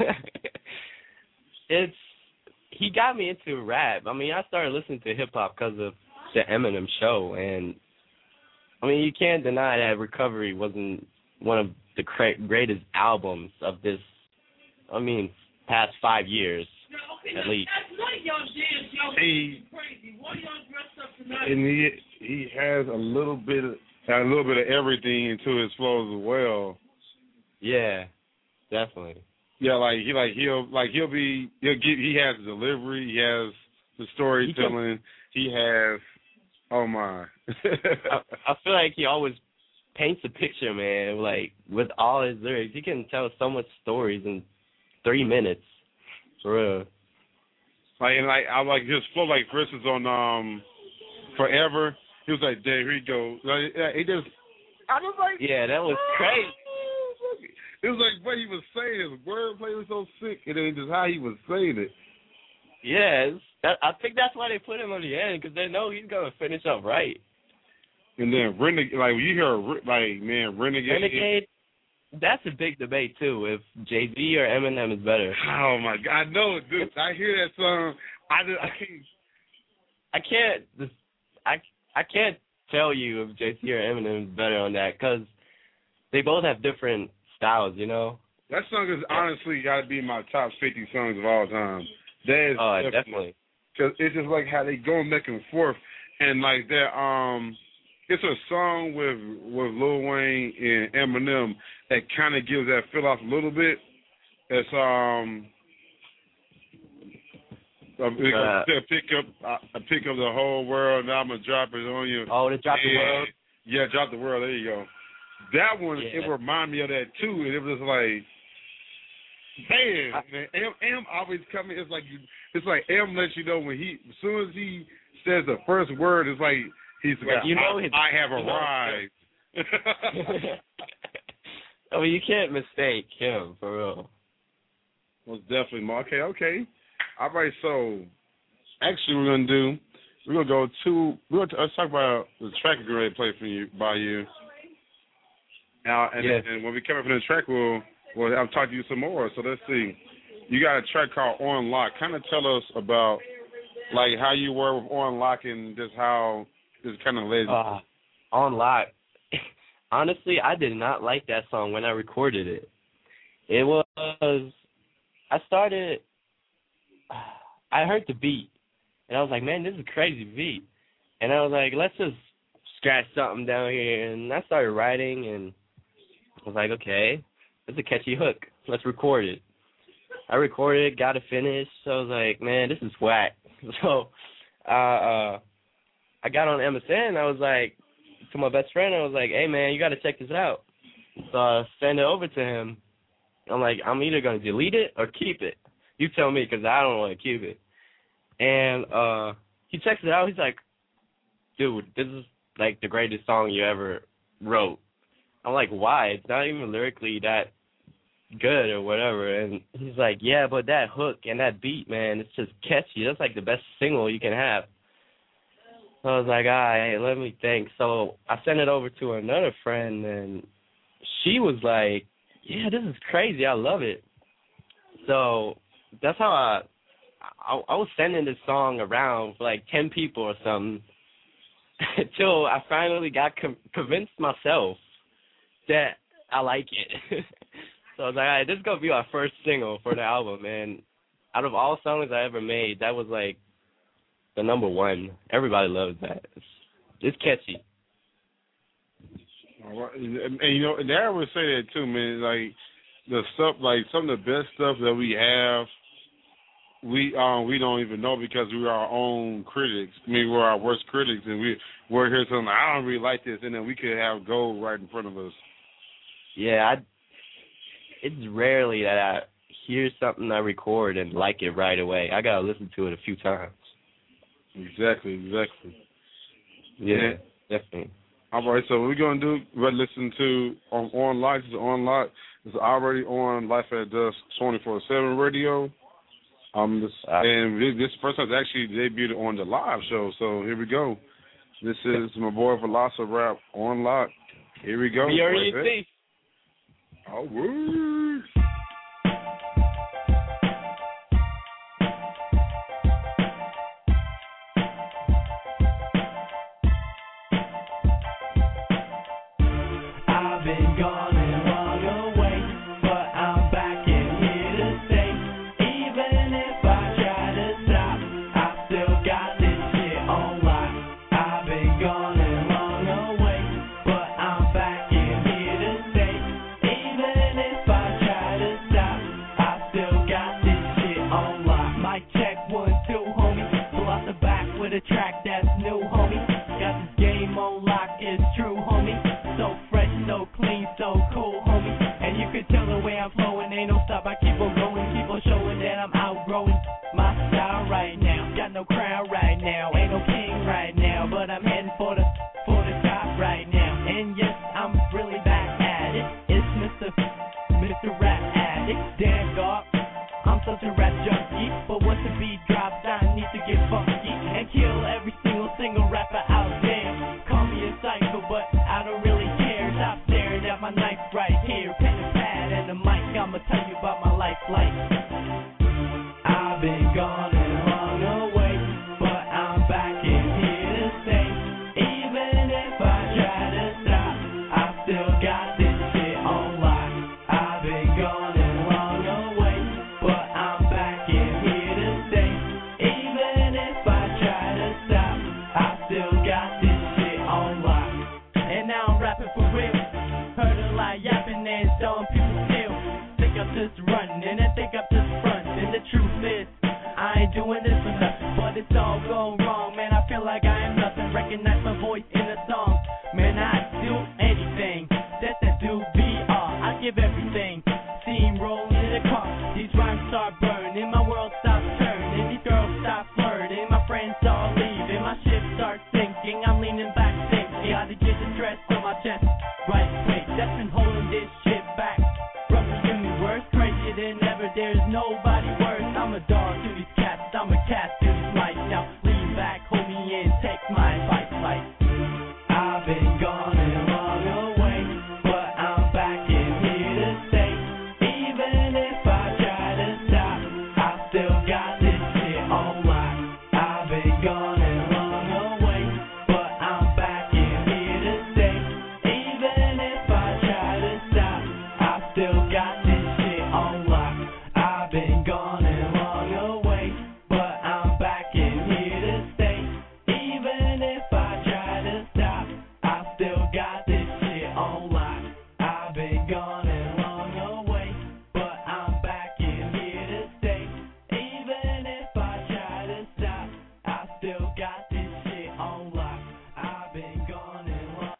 Speaker 10: It's he got me into rap. I mean, I started listening to hip hop because of the Eminem show, and I mean, you can't deny that Recovery wasn't one of the cra- greatest albums of this. I mean, past five years at least.
Speaker 3: He and he he has a little bit of a little bit of everything into his flows as well.
Speaker 10: Yeah, definitely.
Speaker 3: Yeah, like he like he'll like he'll be he'll give he has the delivery, he has the storytelling, he, he has oh my.
Speaker 10: I, I feel like he always paints a picture, man. Like with all his lyrics, he can tell so much stories in three minutes. For real.
Speaker 3: Like and like I like his flow, like for instance on um Forever, he was like, there he goes. Like he just I was like,
Speaker 10: yeah, that was crazy.
Speaker 3: It was like what he was saying. His wordplay was so sick, and then just how he was saying it.
Speaker 10: Yes, that, I think that's why they put him on the end, because they know he's gonna finish up right.
Speaker 3: And then Renegade, like when you hear like man, Renegade.
Speaker 10: Renegade, that's a big debate too. If Jay-Z or Eminem is better.
Speaker 3: Oh my God, I know, dude. I hear that song. I just, I can't.
Speaker 10: I can't. I I can't tell you if Jay-Z or Eminem is better on that, because they both have different styles, you know.
Speaker 3: That song is honestly got to be my top fifty songs of all time. That is
Speaker 10: oh,
Speaker 3: definitely. Because it's just like how they go back and forth, and like that. Um, it's a song with with Lil Wayne and Eminem that kind of gives that feel off a little bit. It's um. Uh, pick up, uh, pick up the whole world. Now I'm gonna drop it on you.
Speaker 10: Oh, to drop the world.
Speaker 3: Yeah, drop the world. There you go. That one,
Speaker 10: yeah.
Speaker 3: It reminded me of that too, and it was like, man, man, M, M always coming. It's like you, it's like M lets you know when he, as soon as he says the first word, it's like he's
Speaker 10: yeah,
Speaker 3: like,
Speaker 10: you know,
Speaker 3: I,
Speaker 10: his,
Speaker 3: I have
Speaker 10: you
Speaker 3: arrived.
Speaker 10: I mean, you can't mistake him for real.
Speaker 3: Well, definitely. Okay, okay. All right, so actually, we're gonna do. We're gonna go to. We're gonna let's talk about the track we're ready to play for you by you. Now, and,
Speaker 10: yeah.
Speaker 3: and when we come up from the track, we'll we'll I'll talk to you some more. So let's see. You got a track called On Lock. Kind of tell us about like how you were with On Lock and just how this kind of led.
Speaker 10: Uh, On Lock. Honestly, I did not like that song when I recorded it. It was. I started. I heard the beat, and I was like, man, this is a crazy beat. And I was like, let's just scratch something down here. And I started writing, and I was like, okay, it's a catchy hook. Let's record it. I recorded it, got it finished. So I was like, man, this is whack. So uh, uh, I got on M S N. I was like, to my best friend, I was like, hey, man, you got to check this out. So I sent it over to him. I'm like, I'm either going to delete it or keep it. You tell me, because I don't want to keep it. And uh, he checks it out. He's like, dude, this is like the greatest song you ever wrote. I'm like, why? It's not even lyrically that good or whatever. And he's like, yeah, but that hook and that beat, man, it's just catchy. That's like the best single you can have. So I was like, all right, let me think. So I sent it over to another friend, and she was like, yeah, this is crazy. I love it. So that's how I, I, I was sending this song around for like ten people or something until I finally got com- convinced myself that I like it. So I was like, all right, this is going to be our first single for the album, and out of all songs I ever made, that was like the number one. Everybody loves that. It's, it's catchy.
Speaker 3: And, and you know, and I would say that too, man. Like the stuff, like some of the best stuff that we have we um we don't even know because we're our own critics. I mean, we're our worst critics, and we we're here saying I don't really like this, and then we could have gold right in front of us.
Speaker 10: Yeah, I, it's rarely that I hear something I record and like it right away. I gotta listen to it a few times.
Speaker 3: Exactly, exactly.
Speaker 10: Yeah,
Speaker 3: yeah.
Speaker 10: definitely.
Speaker 3: All right, so what we're gonna do, we're listen to on on Life is on Lock. It's already on Life at Dusk twenty-four seven radio. Um, this,
Speaker 10: uh,
Speaker 3: and this, this first time actually debuted on the live show. So here we go. This is my boy Veloci Rap on Lock. Here we go.
Speaker 10: B R E C.
Speaker 3: Oh, woo.
Speaker 1: I've been gone and long away, but I'm back in here to stay. Even if I try to stop, I still got this shit on lock. I've been gone and long away, but I'm back in here to stay. Even if I try to stop, I still got this shit on lock. Mic check one, two, homie. Pull out the back with a track that's new, homie. Got this game on lock, it's true, homie. So fresh, so clean, so cool, homie. And you can tell the way I'm flowing, ain't no stop. I keep on going, keep on showing that I'm outgrowing my style right now. Got no crown right now, ain't no king right now, but I'm heading for the for the top right now. And yes, I'm really back at it. It's Mister Mister Rap Addict, damn God. I'm such a rap junkie, but once the beat drops, I need to get funky and kill every single single rapper out there. Call me a psycho, but I don't really care. Stop staring at my knife right here, pen and pad and the mic. I'ma tell you about my life like I've been gone and long away, but I'm back in here to stay. Even if I try to stop, I still got this shit on lock. I've been gone and long away, but I'm back in here to stay. Even if I try to stop, I still got this shit on lock. And now I'm rapping for real. Heard a lot yapping and throwing people still think I'm just running and they think I'm just fronting. And the truth is, I ain't doing this for nothing, but it's all going wrong. Man, I feel like I am nothing. Recognize my voice in the song. Man, I do anything that that do be all. I give everything. See him rolling in the car. These rhymes start burning. My world stops turning. These girls stop flirting. My friends all leaving. My ship starts sinking. I'm leaning back thinking. Gotta get the stress on my chest right quick. That's been holding this shit back from the universe. Crazier than ever. There's nobody worse. I'm a dog to these cats. I'm a cat to these mice. Now lean back, hold me in, take my advice. Like I've been gone and long away, but I'm back in here to stay. Even if I try to stop, I still got this shit on lock. I've been gone and long away, but I'm back in here to stay. Even if I try to stop, I still got this shit on lock. I've been gone and long away, but I'm back in here to stay. Even if I try to stop, I still got this shit on lock. I've been gone and long away, but I'm back in here to stay. Even if I try to stop, I still got this shit on lock. I've been gone and long.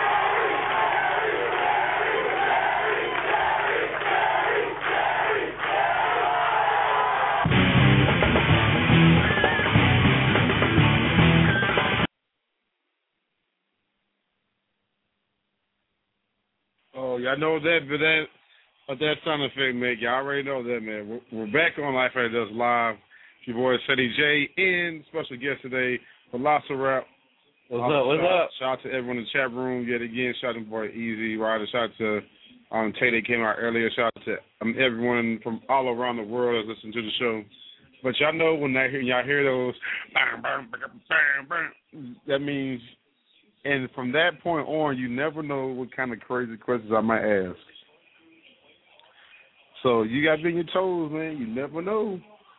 Speaker 3: Oh, y'all know that, but that, what that sound effect make. Y'all already know that, man. We're, we're back on Life at Dusk Live. Your boy Ceddy J and special guest today, Veloci Rap.
Speaker 10: What's up? What's
Speaker 3: shout,
Speaker 10: up?
Speaker 3: Shout out to everyone in the chat room yet again. Shout out to boy Easy Rider. Shout out to um, Tay that came out earlier. Shout out to um, everyone from all around the world that's listening to the show. But y'all know when I hear y'all hear those, bang, bang, bang, bang, bang, that means, and from that point on, you never know what kind of crazy questions I might ask. So you got to be on your toes, man. You never know.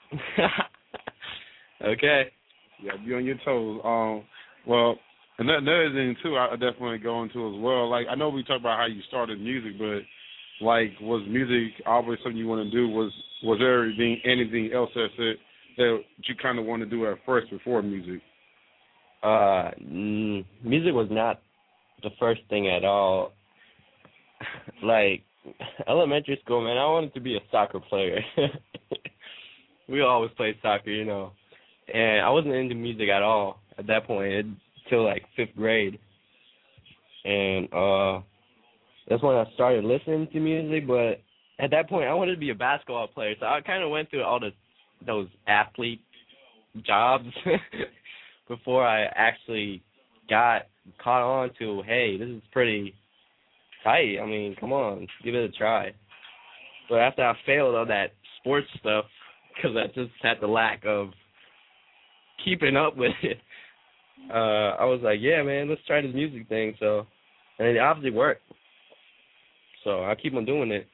Speaker 10: Okay.
Speaker 3: You got to be on your toes. Um, well, another thing too, I definitely go into as well. Like I know we talked about how you started music, but like, was music always something you want to do? Was was there anything anything else that that you kind of want to do at first before music?
Speaker 10: Uh, mm, music was not the first thing at all. Like, elementary school, man, I wanted to be a soccer player. We always played soccer, you know. And I wasn't into music at all at that point until, like, fifth grade. And uh, that's when I started listening to music. But at that point, I wanted to be a basketball player. So I kind of went through all the those athlete jobs before I actually got caught on to, hey, this is pretty tight. I mean, come on, give it a try. But after I failed on that sports stuff, because I just had the lack of keeping up with it, uh, I was like, yeah, man, let's try this music thing. So, and it obviously worked. So I keep on doing it.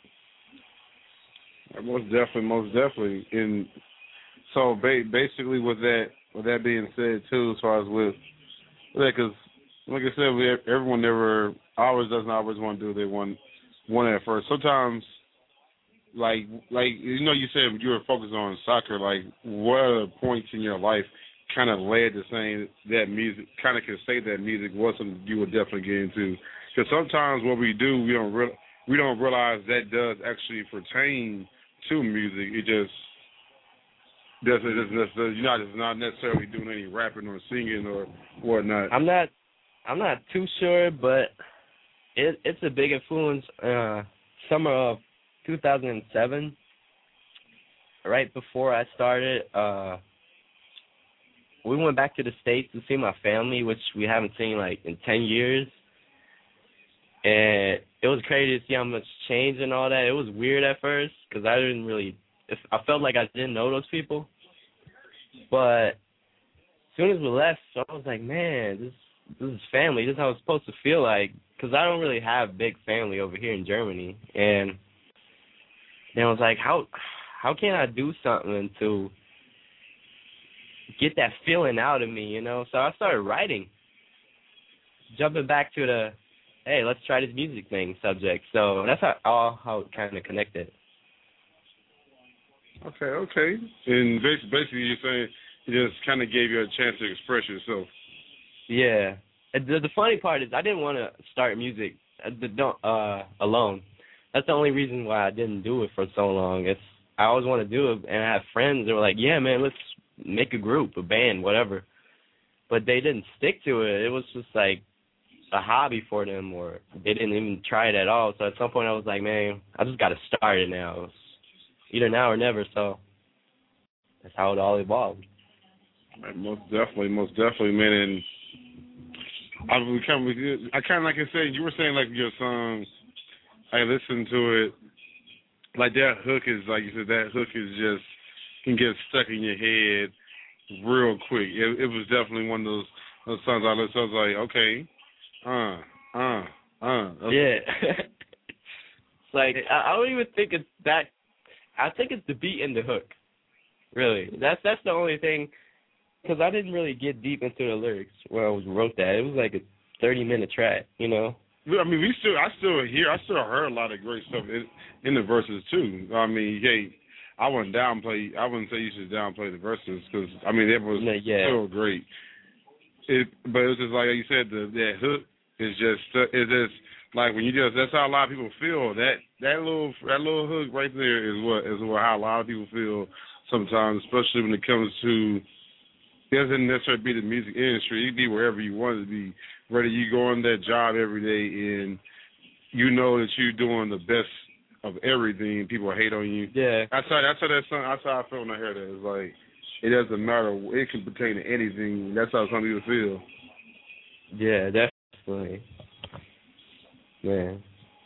Speaker 3: Most definitely, most definitely. And so ba- basically, with that, with that being said too, as far as with that, because like I said, we, everyone never always doesn't always want to do what they want want at first. Sometimes, like like you know, you said you were focused on soccer. Like, what other points in your life kind of led to saying that music, kind of can say that music was something you would definitely get into? Because sometimes what we do, we don't re- we don't realize that does actually pertain to music. It just does it doesn't necessarily, you're not, not necessarily doing any rapping or singing or whatnot.
Speaker 10: I'm not I'm not too sure, but it it's a big influence. Uh, summer of two thousand seven, right before I started, uh, we went back to the States to see my family, which we haven't seen like in ten years. And it was crazy to see how much change and all that. It was weird at first because I didn't really, I felt like I didn't know those people. But as soon as we left, so I was like, man, this this is family. This is how it's supposed to feel like. Because I don't really have big family over here in Germany. And then I was like, how how can I do something to get that feeling out of me, you know? So I started writing. Jumping back to the, hey, let's try this music thing subject. So that's how all how it kind of connected.
Speaker 3: Okay, okay. And basically you're saying it just kind of gave you a chance to express yourself.
Speaker 10: Yeah. The, the funny part is I didn't want to start music uh, alone. That's the only reason why I didn't do it for so long. It's I always want to do it, and I have friends that were like, yeah, man, let's make a group, a band, whatever. But they didn't stick to it. It was just like a hobby for them, or they didn't even try it at all. So at some point I was like, man, I just got to start it now. It's either now or never. So that's how it all evolved.
Speaker 3: Right, most definitely, most definitely, man. And I we kind of, I kind of like I said, you were saying like your song, I listened to it, like that hook is like you said, that hook is just can get stuck in your head real quick. It, it was definitely one of those those songs I listened to. I was like, okay. Uh, uh, uh. Okay.
Speaker 10: Yeah. It's like, I, I don't even think it's that, I think it's the beat and the hook, really. That's that's the only thing, because I didn't really get deep into the lyrics when I was wrote that. It was like a thirty-minute track, you know?
Speaker 3: I mean, we still, I still hear, I still heard a lot of great stuff in, in the verses, too. I mean, hey, I wouldn't downplay, I wouldn't say you should downplay the verses, because, I mean, it was
Speaker 10: yeah.
Speaker 3: still great. It, but it was just like you said, the that hook is just it's just like when you just that's how a lot of people feel. That that little that little hook right there is what is what how a lot of people feel sometimes, especially when it comes to it doesn't necessarily be the music industry. You can be wherever you want to be. Whether you go on that job every day and you know that you're doing the best of everything, people hate on you.
Speaker 10: Yeah,
Speaker 3: that's how that's how that song. That's how I feel when I hear that. It's like. It doesn't matter. It can pertain to anything. That's how some people feel.
Speaker 10: Yeah, definitely. Man.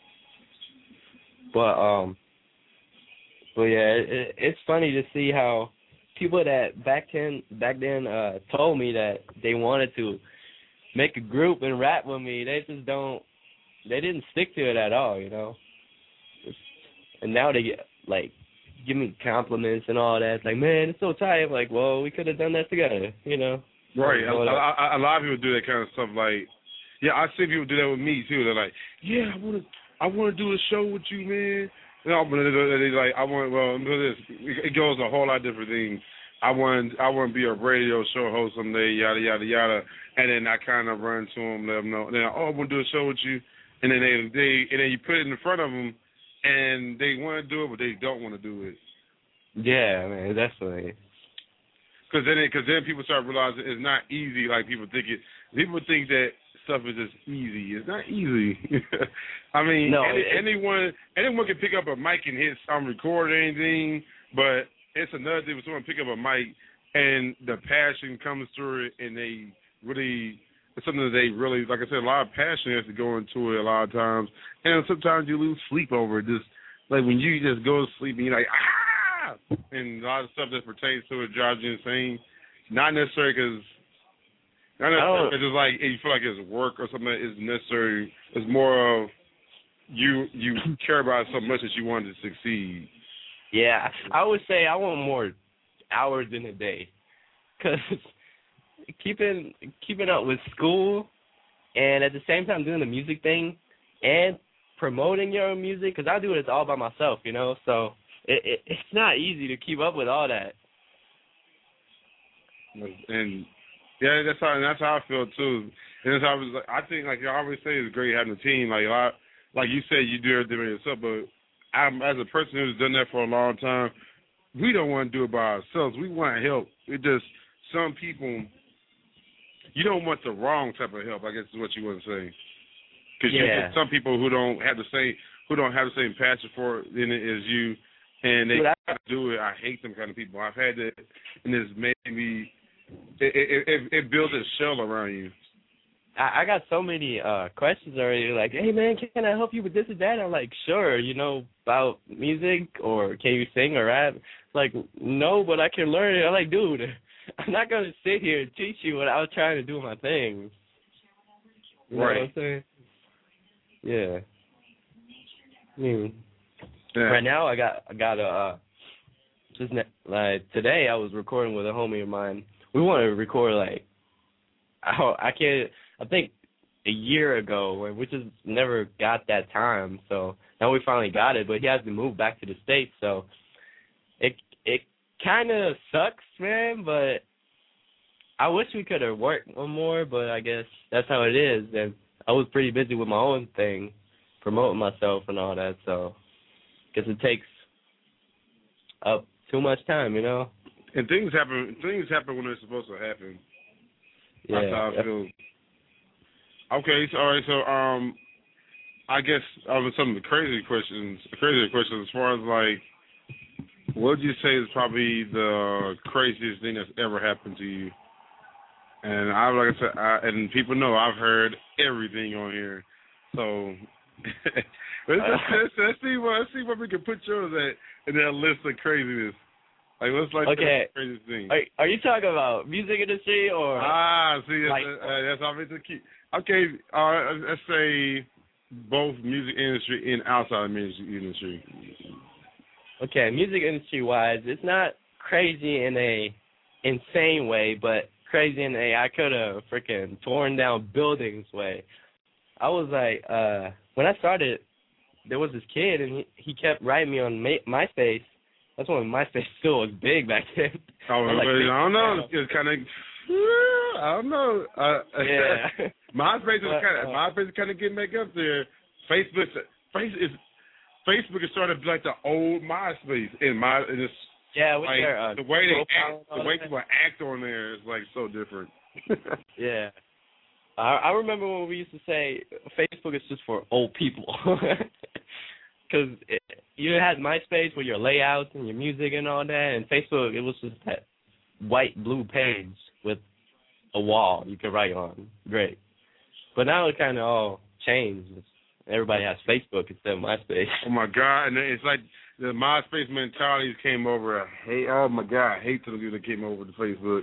Speaker 10: But, um, but yeah, it, it's funny to see how people that back then, back then uh, told me that they wanted to make a group and rap with me, they just don't, they didn't stick to it at all, you know? It's, and now they get, like, give me compliments and all that. It's like, man, it's so tight. I'm like, well, we could have done that together, you know?
Speaker 3: Right. A, a, a lot of people do that kind of stuff. Like, yeah, I see people do that with me too. They're like, yeah, I want to, I want to do a show with you, man. You know, but they like, I want. Well, this it goes a whole lot of different things. I want I want to be a radio show host someday, yada yada yada, and then I kind of run to them, let them know, and then oh, I want to do a show with you, and then they they and then you put it in front of them, and they want to do it, but they don't want to do it.
Speaker 10: Yeah, man, definitely.
Speaker 3: Because then, because then people start realizing it's not easy like people think it. People think that stuff is just easy. It's not easy. I mean,
Speaker 10: no,
Speaker 3: any,
Speaker 10: it,
Speaker 3: anyone anyone can pick up a mic and hit some record or anything, but it's another thing when someone pick up a mic and the passion comes through it, and they really it's something that they really, like I said, a lot of passion has to go into it a lot of times, and sometimes you lose sleep over it. Just like when you just go to sleep and you're like ah, and a lot of stuff that pertains to it drives you insane. Not necessarily because. Not necessarily because it's like you feel like it's work or something that isn't necessary. It's more of you you care about it so much that you want to succeed.
Speaker 10: Yeah, I would say I want more hours in a day, because keeping keeping up with school and at the same time doing the music thing and promoting your own music, because I do it all by myself, you know. So it, it it's not easy to keep up with all that.
Speaker 3: And yeah, that's how and that's how I feel too. And that's how I was like, I think like you always say, it's great having a team. Like I, like you said, you do everything by yourself, but I'm, as a person who's done that for a long time, we don't want to do it by ourselves. We want help. It just some people, you don't want the wrong type of help, I guess is what you want to say. Because yeah. you get some people who don't have the same who don't have the same passion for it in it as you, and they try to do it. I hate them kind of people. I've had that, and it's made me. It, it, it, it builds a shell around you.
Speaker 10: I, I got so many uh, questions already. Like, hey man, can I help you with this or that? I'm like, sure. You know about music, or can you sing or rap? Like, no, but I can learn it. I'm like, dude, I'm not gonna sit here and teach you when I was trying to do my thing. You know
Speaker 3: right.
Speaker 10: what I'm saying? Yeah. I mean,
Speaker 3: yeah.
Speaker 10: Right now I got I got a uh, just like today I was recording with a homie of mine. We wanted to record like I I can't I think a year ago, we just never got that time. So now we finally got it, but he has to move back to the States. So it it kind of sucks, man. But I wish we could have worked one more. But I guess that's how it is. And I was pretty busy with my own thing, promoting myself and all that. So I guess it takes up too much time, you know.
Speaker 3: And things happen. Things happen when they're supposed to happen.
Speaker 10: Yeah,
Speaker 3: that's how I feel. Okay, so all right, so um, I guess um, some of the crazy questions, crazy questions as far as like, what would you say is probably the craziest thing that's ever happened to you? And I like I said, I, and people know I've heard everything on here, so let's, let's, let's see what let's see what we can put yours at in that list of craziness. Like, what's like
Speaker 10: okay.
Speaker 3: the craziest thing?
Speaker 10: Are, are you talking about music industry or?
Speaker 3: Ah, see,
Speaker 10: like,
Speaker 3: that's, uh, that's all the key. Okay, uh, let's say both music industry and outside of music industry.
Speaker 10: Okay, music industry wise, it's not crazy in a insane way, but crazy in a I could have freaking torn down buildings way. I was like, uh, when I started, there was this kid and he, he kept writing me on My, MySpace. That's when MySpace still was big back then.
Speaker 3: Oh,
Speaker 10: I, like,
Speaker 3: I don't know. It's kind of, I don't know. Uh,
Speaker 10: yeah.
Speaker 3: MySpace is kind of,
Speaker 10: uh,
Speaker 3: MySpace is kind of getting back up there. Facebook, face is, Facebook is starting to be like the old MySpace. And my, and it's
Speaker 10: yeah, with
Speaker 3: like
Speaker 10: their, uh,
Speaker 3: the way they act, the way
Speaker 10: that.
Speaker 3: people act on there is like so different.
Speaker 10: Yeah. I, I remember when we used to say Facebook is just for old people. Because you had MySpace with your layouts and your music and all that, and Facebook, it was just that white, blue page with a wall you could write on. Great. But now it kind of all changed. Everybody has Facebook instead of MySpace.
Speaker 3: Oh, my God. And it's like the MySpace mentality came over. I hate, oh, my God. I hate the people that came over to Facebook.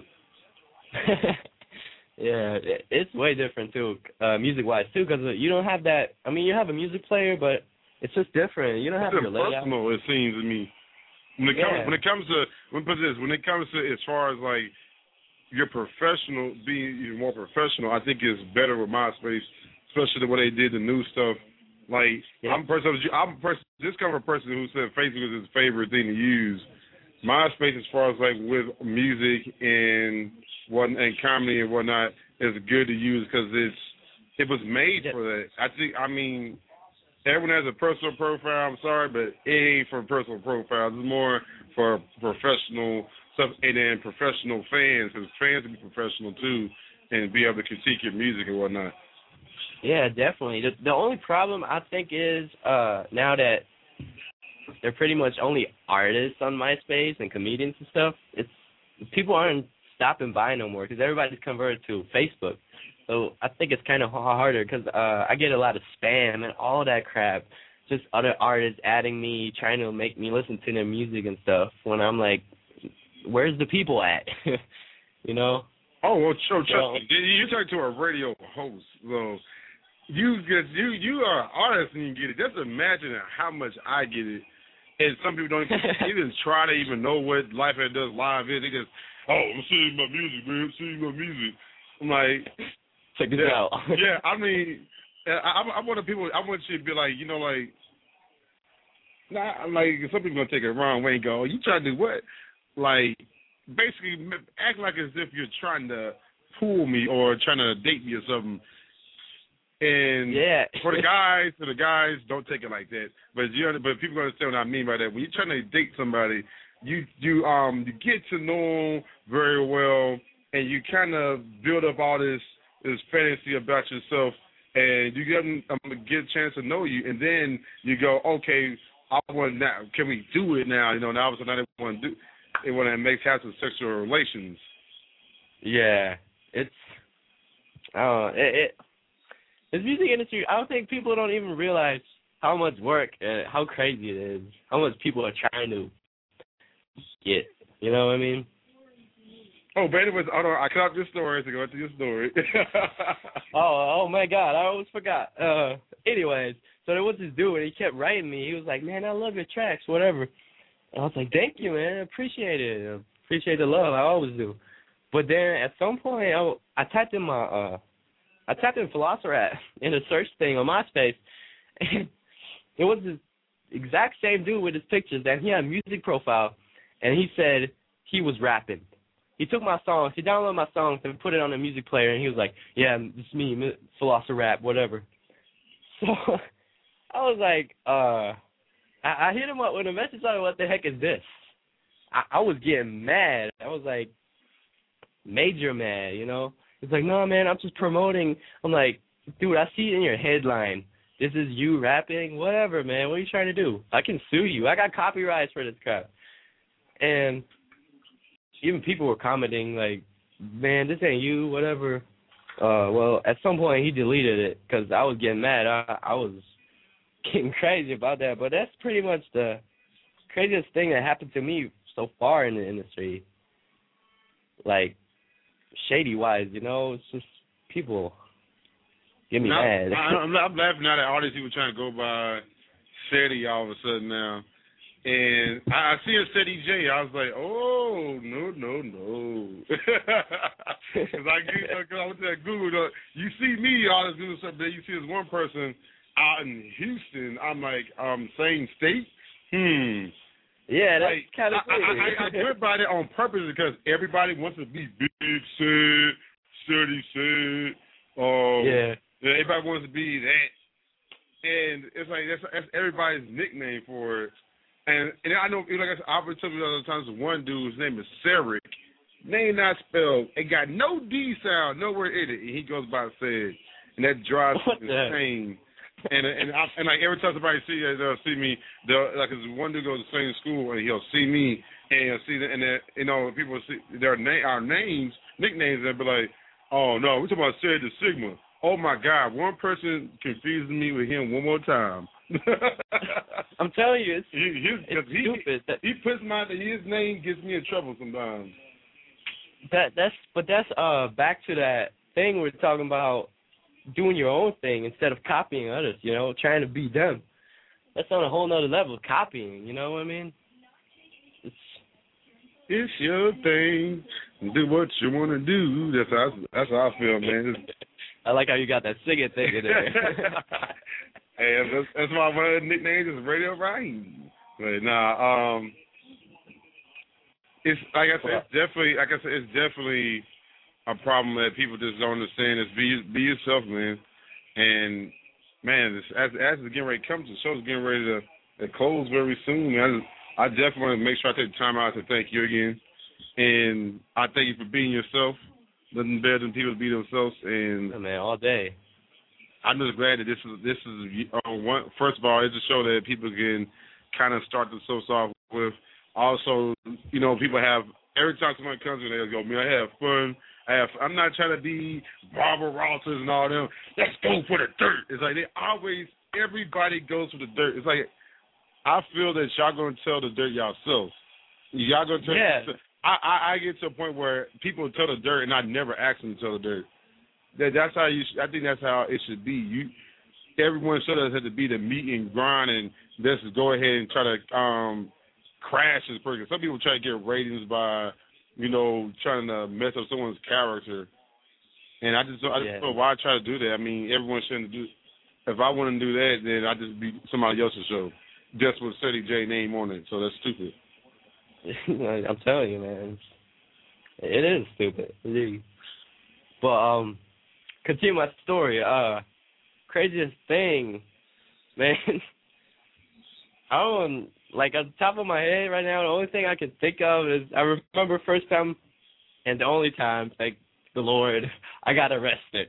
Speaker 10: Yeah, it's way different, too, uh, music-wise, too, because you don't have that. I mean, you have a music player, but it's just different. You don't have
Speaker 3: it's
Speaker 10: your layout.
Speaker 3: Personal, it seems to me. When it
Speaker 10: yeah.
Speaker 3: comes, when it comes to, when put this, when it comes to as far as like your professional, being even more professional, I think it's better with MySpace, especially the way they did the new stuff. Like yeah. I'm a person, I'm a person. This comes from a person who said Facebook is his favorite thing to use. MySpace, as far as like with music and what and comedy and whatnot, is good to use because it's it was made for that. I think. I mean, everyone has a personal profile. I'm sorry, but it ain't for personal profiles. It's more for professional stuff and then professional fans, because fans can be professional too and be able to critique your music and whatnot.
Speaker 10: Yeah, definitely. The, the only problem I think is uh, now that they're pretty much only artists on MySpace and comedians and stuff, it's people aren't stopping by no more because everybody's converted to Facebook. So I think it's kind of harder because uh, I get a lot of spam and all that crap, just other artists adding me, trying to make me listen to their music and stuff when I'm like, where's the people at? You know?
Speaker 3: Oh, well, so,
Speaker 10: so
Speaker 3: trust me, you're talking to a radio host, so you get you you are an artist and you get it. Just imagine how much I get it. And some people don't even try to even know what Life After Dusk Live is. They just, oh, I'm seeing my music, man. I'm seeing my music. I'm like,
Speaker 10: check this
Speaker 3: yeah,
Speaker 10: out.
Speaker 3: yeah, I mean, I, I want people. I want you to be like, you know, like, nah, like some people gonna take it the wrong way and go, oh, you trying to do what? Like, basically, act like as if you're trying to fool me or trying to date me or something. And
Speaker 10: yeah.
Speaker 3: for the guys, for the guys, don't take it like that. But you, but people understand what I mean by that. When you're trying to date somebody, you you um you get to know them very well, and you kind of build up all this this fantasy about yourself, and you get them um, get a chance to know you, and then you go, okay, I want now. Can we do it now? You know, now all of a sudden they want to do. They want to make have some sexual relations.
Speaker 10: Yeah, it's uh it. it This music industry, I don't think people don't even realize how much work and how crazy it is, how much people are trying to get. You know what I mean?
Speaker 3: Oh, but anyways, I, don't, I cut off your story to go into your story.
Speaker 10: oh, oh my God, I almost forgot. Uh, anyways, so there was this dude, and he kept writing me. He was like, man, I love your tracks, whatever. And I was like, thank you, man. I appreciate it. I appreciate the love. I always do. But then at some point, I, I typed in my... Uh, I typed in Velociraptor in the search thing on MySpace, and it was the exact same dude with his pictures, and he had a music profile, and he said he was rapping. He took my songs, he downloaded my songs and put it on a music player, and he was like, yeah, it's me, Velociraptor, whatever. So I was like, uh, I, I hit him up with a message like, what the heck is this? I, I was getting mad. I was like, major mad, you know? He's like, no, man, I'm just promoting. I'm like, dude, I see it in your headline. This is you rapping? Whatever, man. What are you trying to do? I can sue you. I got copyrights for this crap. And even people were commenting, like, man, this ain't you, whatever. Uh, well, at some point he deleted it because I was getting mad. I, I was getting crazy about that. But that's pretty much the craziest thing that happened to me so far in the industry. Like, shady-wise, you know, it's just people get me
Speaker 3: now,
Speaker 10: mad.
Speaker 3: I'm, I'm laughing now that all these people trying to go by Ceddy all of a sudden now. And I, I see a Ceddy J. I was like, oh, no, no, no. Because I, I went to that Google. You see me, all this Google stuff, then you see this one person out in Houston. I'm like, um, same state? Hmm.
Speaker 10: Yeah, that's
Speaker 3: like,
Speaker 10: kind of
Speaker 3: I, I, I, I went by that on purpose because everybody wants to be big, said, Ceddy said. Um,
Speaker 10: yeah.
Speaker 3: Everybody wants to be that. And it's like, that's, that's everybody's nickname for it. And and I know, like I said, I've been telling you other times, one dude, his name is Ceric. Name not spelled. It got no D sound nowhere in it. And he goes by said. And that drives me insane. And and I, and like every time somebody see it, they'll see me. They'll like, cause one dude goes to the same school and he'll see me and he'll see the, and then, you know, people see their name, our names, nicknames, and be like, oh no, we're talking about Ced the Sigma. Oh my God, one person confused me with him one more time.
Speaker 10: I'm telling you, it's,
Speaker 3: he,
Speaker 10: it's
Speaker 3: he,
Speaker 10: stupid.
Speaker 3: He, he puts my his name gets me in trouble sometimes.
Speaker 10: That that's but that's uh back to that thing we're talking about. Doing your own thing instead of copying others, you know, trying to be them. That's on a whole nother level, copying, you know what I mean? It's
Speaker 3: it's your thing. Do what you want to do. That's how, that's how I feel, man.
Speaker 10: I like how you got that singing thing in there.
Speaker 3: Hey, that's, that's why one of the nicknames is Radio Raheem. But nah, um, It's like I said, it's definitely like I said, it's definitely a problem that people just don't understand. Is be be yourself, man. And man, this, as as it's getting ready to come to the show's getting ready to, to close very soon. Man, I, just, I definitely want to make sure I take the time out to thank you again, and I thank you for being yourself. Nothing better than people to be themselves. And
Speaker 10: yeah, man, all day.
Speaker 3: I'm just glad that this is this is uh, one. First of all, it's a show that people can kind of start the show off with. Also, you know, people have, every time somebody comes in, they go, man, I have fun. I have, I'm not trying to be Barbara Walters and all them. Let's go for the dirt. It's like they always, everybody goes for the dirt. It's like, I feel that y'all going to tell the dirt yourselves. Y'all going to tell
Speaker 10: yeah.
Speaker 3: the, I, I, I get to a point where people tell the dirt and I never ask them to tell the dirt. That, that's how you, I think that's how it should be. You, everyone should have had to be the meet and grind and just go ahead and try to, um, crash this person. Some people try to get ratings by, you know, trying to mess up someone's character. And I just, I just
Speaker 10: yeah.
Speaker 3: don't know why I try to do that. I mean, everyone shouldn't do. If I want to do that, then I just be somebody else's show, just with Ceddy J name on it. So that's stupid.
Speaker 10: I'm telling you, man, it is stupid. It is. But um, continue my story. Uh, craziest thing, man. I don't. Like, on the top of my head right now, the only thing I can think of is I remember first time and the only time, thank the Lord, I got arrested.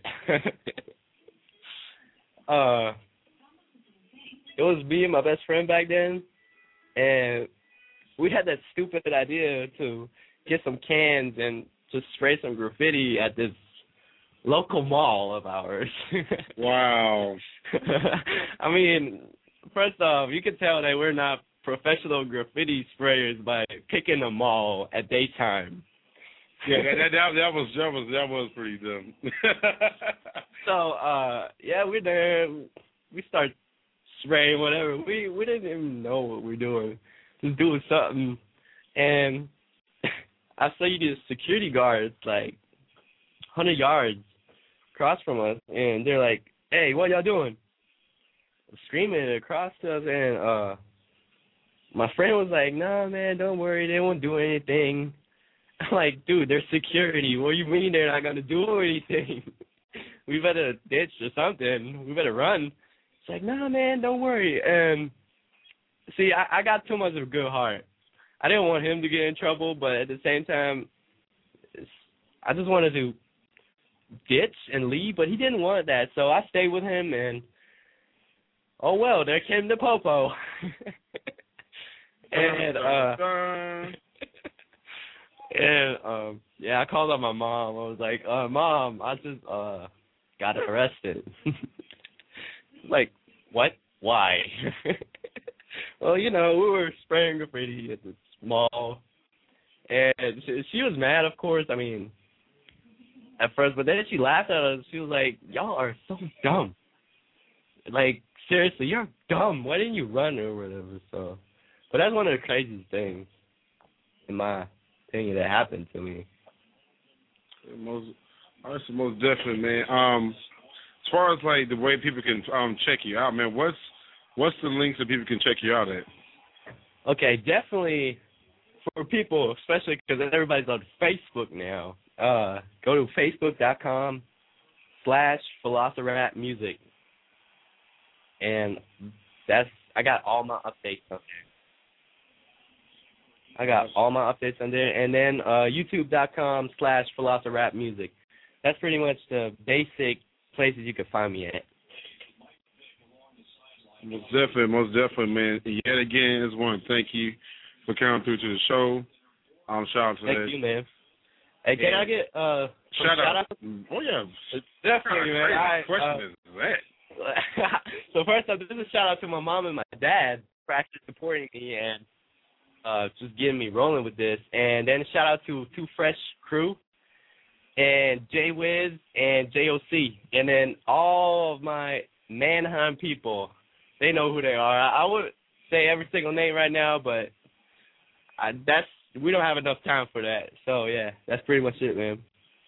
Speaker 10: uh, it was me and my best friend back then, and we had that stupid idea to get some cans and just spray some graffiti at this local mall of ours.
Speaker 3: Wow.
Speaker 10: I mean, first off, you can tell that we're not professional graffiti sprayers by picking a mall at daytime.
Speaker 3: Yeah, that, that that was that was that was pretty dumb.
Speaker 10: so uh, yeah, we're there. We start spraying whatever. We we didn't even know what we're doing. Just doing something, and I see these security guards like one hundred yards across from us, and they're like, "Hey, what y'all doing?" Screaming across to us, and uh. my friend was like, nah, man, don't worry. They won't do anything. I'm like, dude, they're security. What do you mean they're not going to do anything? We better ditch or something. We better run. It's like, nah, man, don't worry. And see, I, I got too much of a good heart. I didn't want him to get in trouble, but at the same time, it's, I just wanted to ditch and leave, but he didn't want that. So I stayed with him, and oh, well, there came the popo. And uh, and um, yeah, I called up my mom. I was like, uh, "Mom, I just uh got arrested." Like, what? Why? Well, you know, we were spraying graffiti at the mall, and she, she was mad, of course. I mean, at first, but then she laughed at us. She was like, "Y'all are so dumb. Like, seriously, you're dumb. Why didn't you run or whatever?" So. But that's one of the craziest things, in my opinion, that happened to me.
Speaker 3: Most, that's most definitely, man. Um, as far as like the way people can um check you out, man, what's what's the links that people can check you out at?
Speaker 10: Okay, definitely for people, especially because everybody's on Facebook now. Uh, go to facebook dot com slash Velociraptor Music, and that's I got all my updates up there. I got all my updates on there. And then uh, youtube dot com slash Velociraptor Music. That's pretty much the basic places you can find me at.
Speaker 3: Most definitely, most definitely, man. Yet again, I just want to thank you for coming through to the show. Um, shout out to
Speaker 10: Thank
Speaker 3: that.
Speaker 10: you, man. Hey, can yeah. I get uh, some
Speaker 3: shout,
Speaker 10: shout
Speaker 3: out?
Speaker 10: out?
Speaker 3: Oh, yeah.
Speaker 10: Definitely, man.
Speaker 3: What question
Speaker 10: uh,
Speaker 3: is that?
Speaker 10: So first off, this is a shout out to my mom and my dad for actually supporting me and uh, just getting me rolling with this. And then a shout out to Two Fresh Crew and J Wiz and J O C. And then all of my Mannheim people, they know who they are. I, I would say every single name right now, but I, that's we don't have enough time for that. So, yeah, that's pretty much it, man.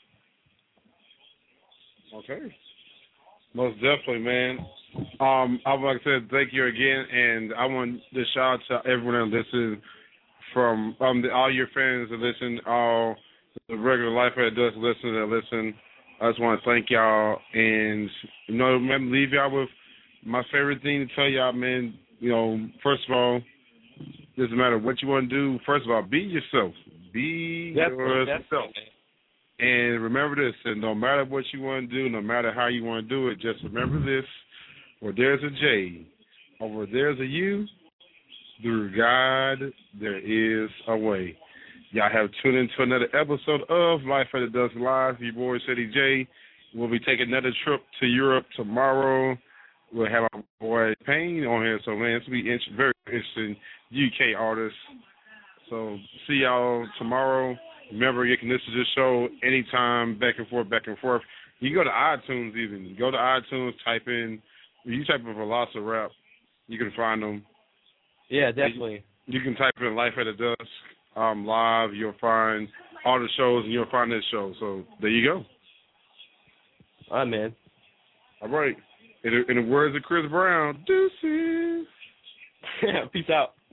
Speaker 3: Okay. Most definitely, man. Um, I would like to say thank you again, and I want to shout out to everyone that listens from um the, all your fans that listen, all the regular Life After Dusk listeners that listen. I just want to thank y'all, and you know, remember, leave y'all with my favorite thing to tell y'all, man. You know, first of all, doesn't matter what you want to do. First of all, be yourself. Be
Speaker 10: definitely,
Speaker 3: yourself.
Speaker 10: definitely.
Speaker 3: And remember this, and no matter what you want to do, no matter how you want to do it, just remember this. Where there's a J, or where there's a U, through God, there is a way. Y'all have tuned into another episode of Life After Dusk Live. Your boy, Ceddy J. We'll be taking another trip to Europe tomorrow. We'll have our boy Payne on here. So, man, it's going to be in- very interesting U K artist. So, see y'all tomorrow. Remember, you can listen to the show anytime, back and forth, back and forth. You can go to iTunes even. Go to iTunes, type in, you type in Velociraptor, you can find them.
Speaker 10: Yeah, definitely.
Speaker 3: You, you can type in Life After Dusk um, live. You'll find all the shows, and you'll find this show. So, there you go.
Speaker 10: All right, man.
Speaker 3: All right. In the, in the words of Chris Brown, deuces.
Speaker 10: Peace out.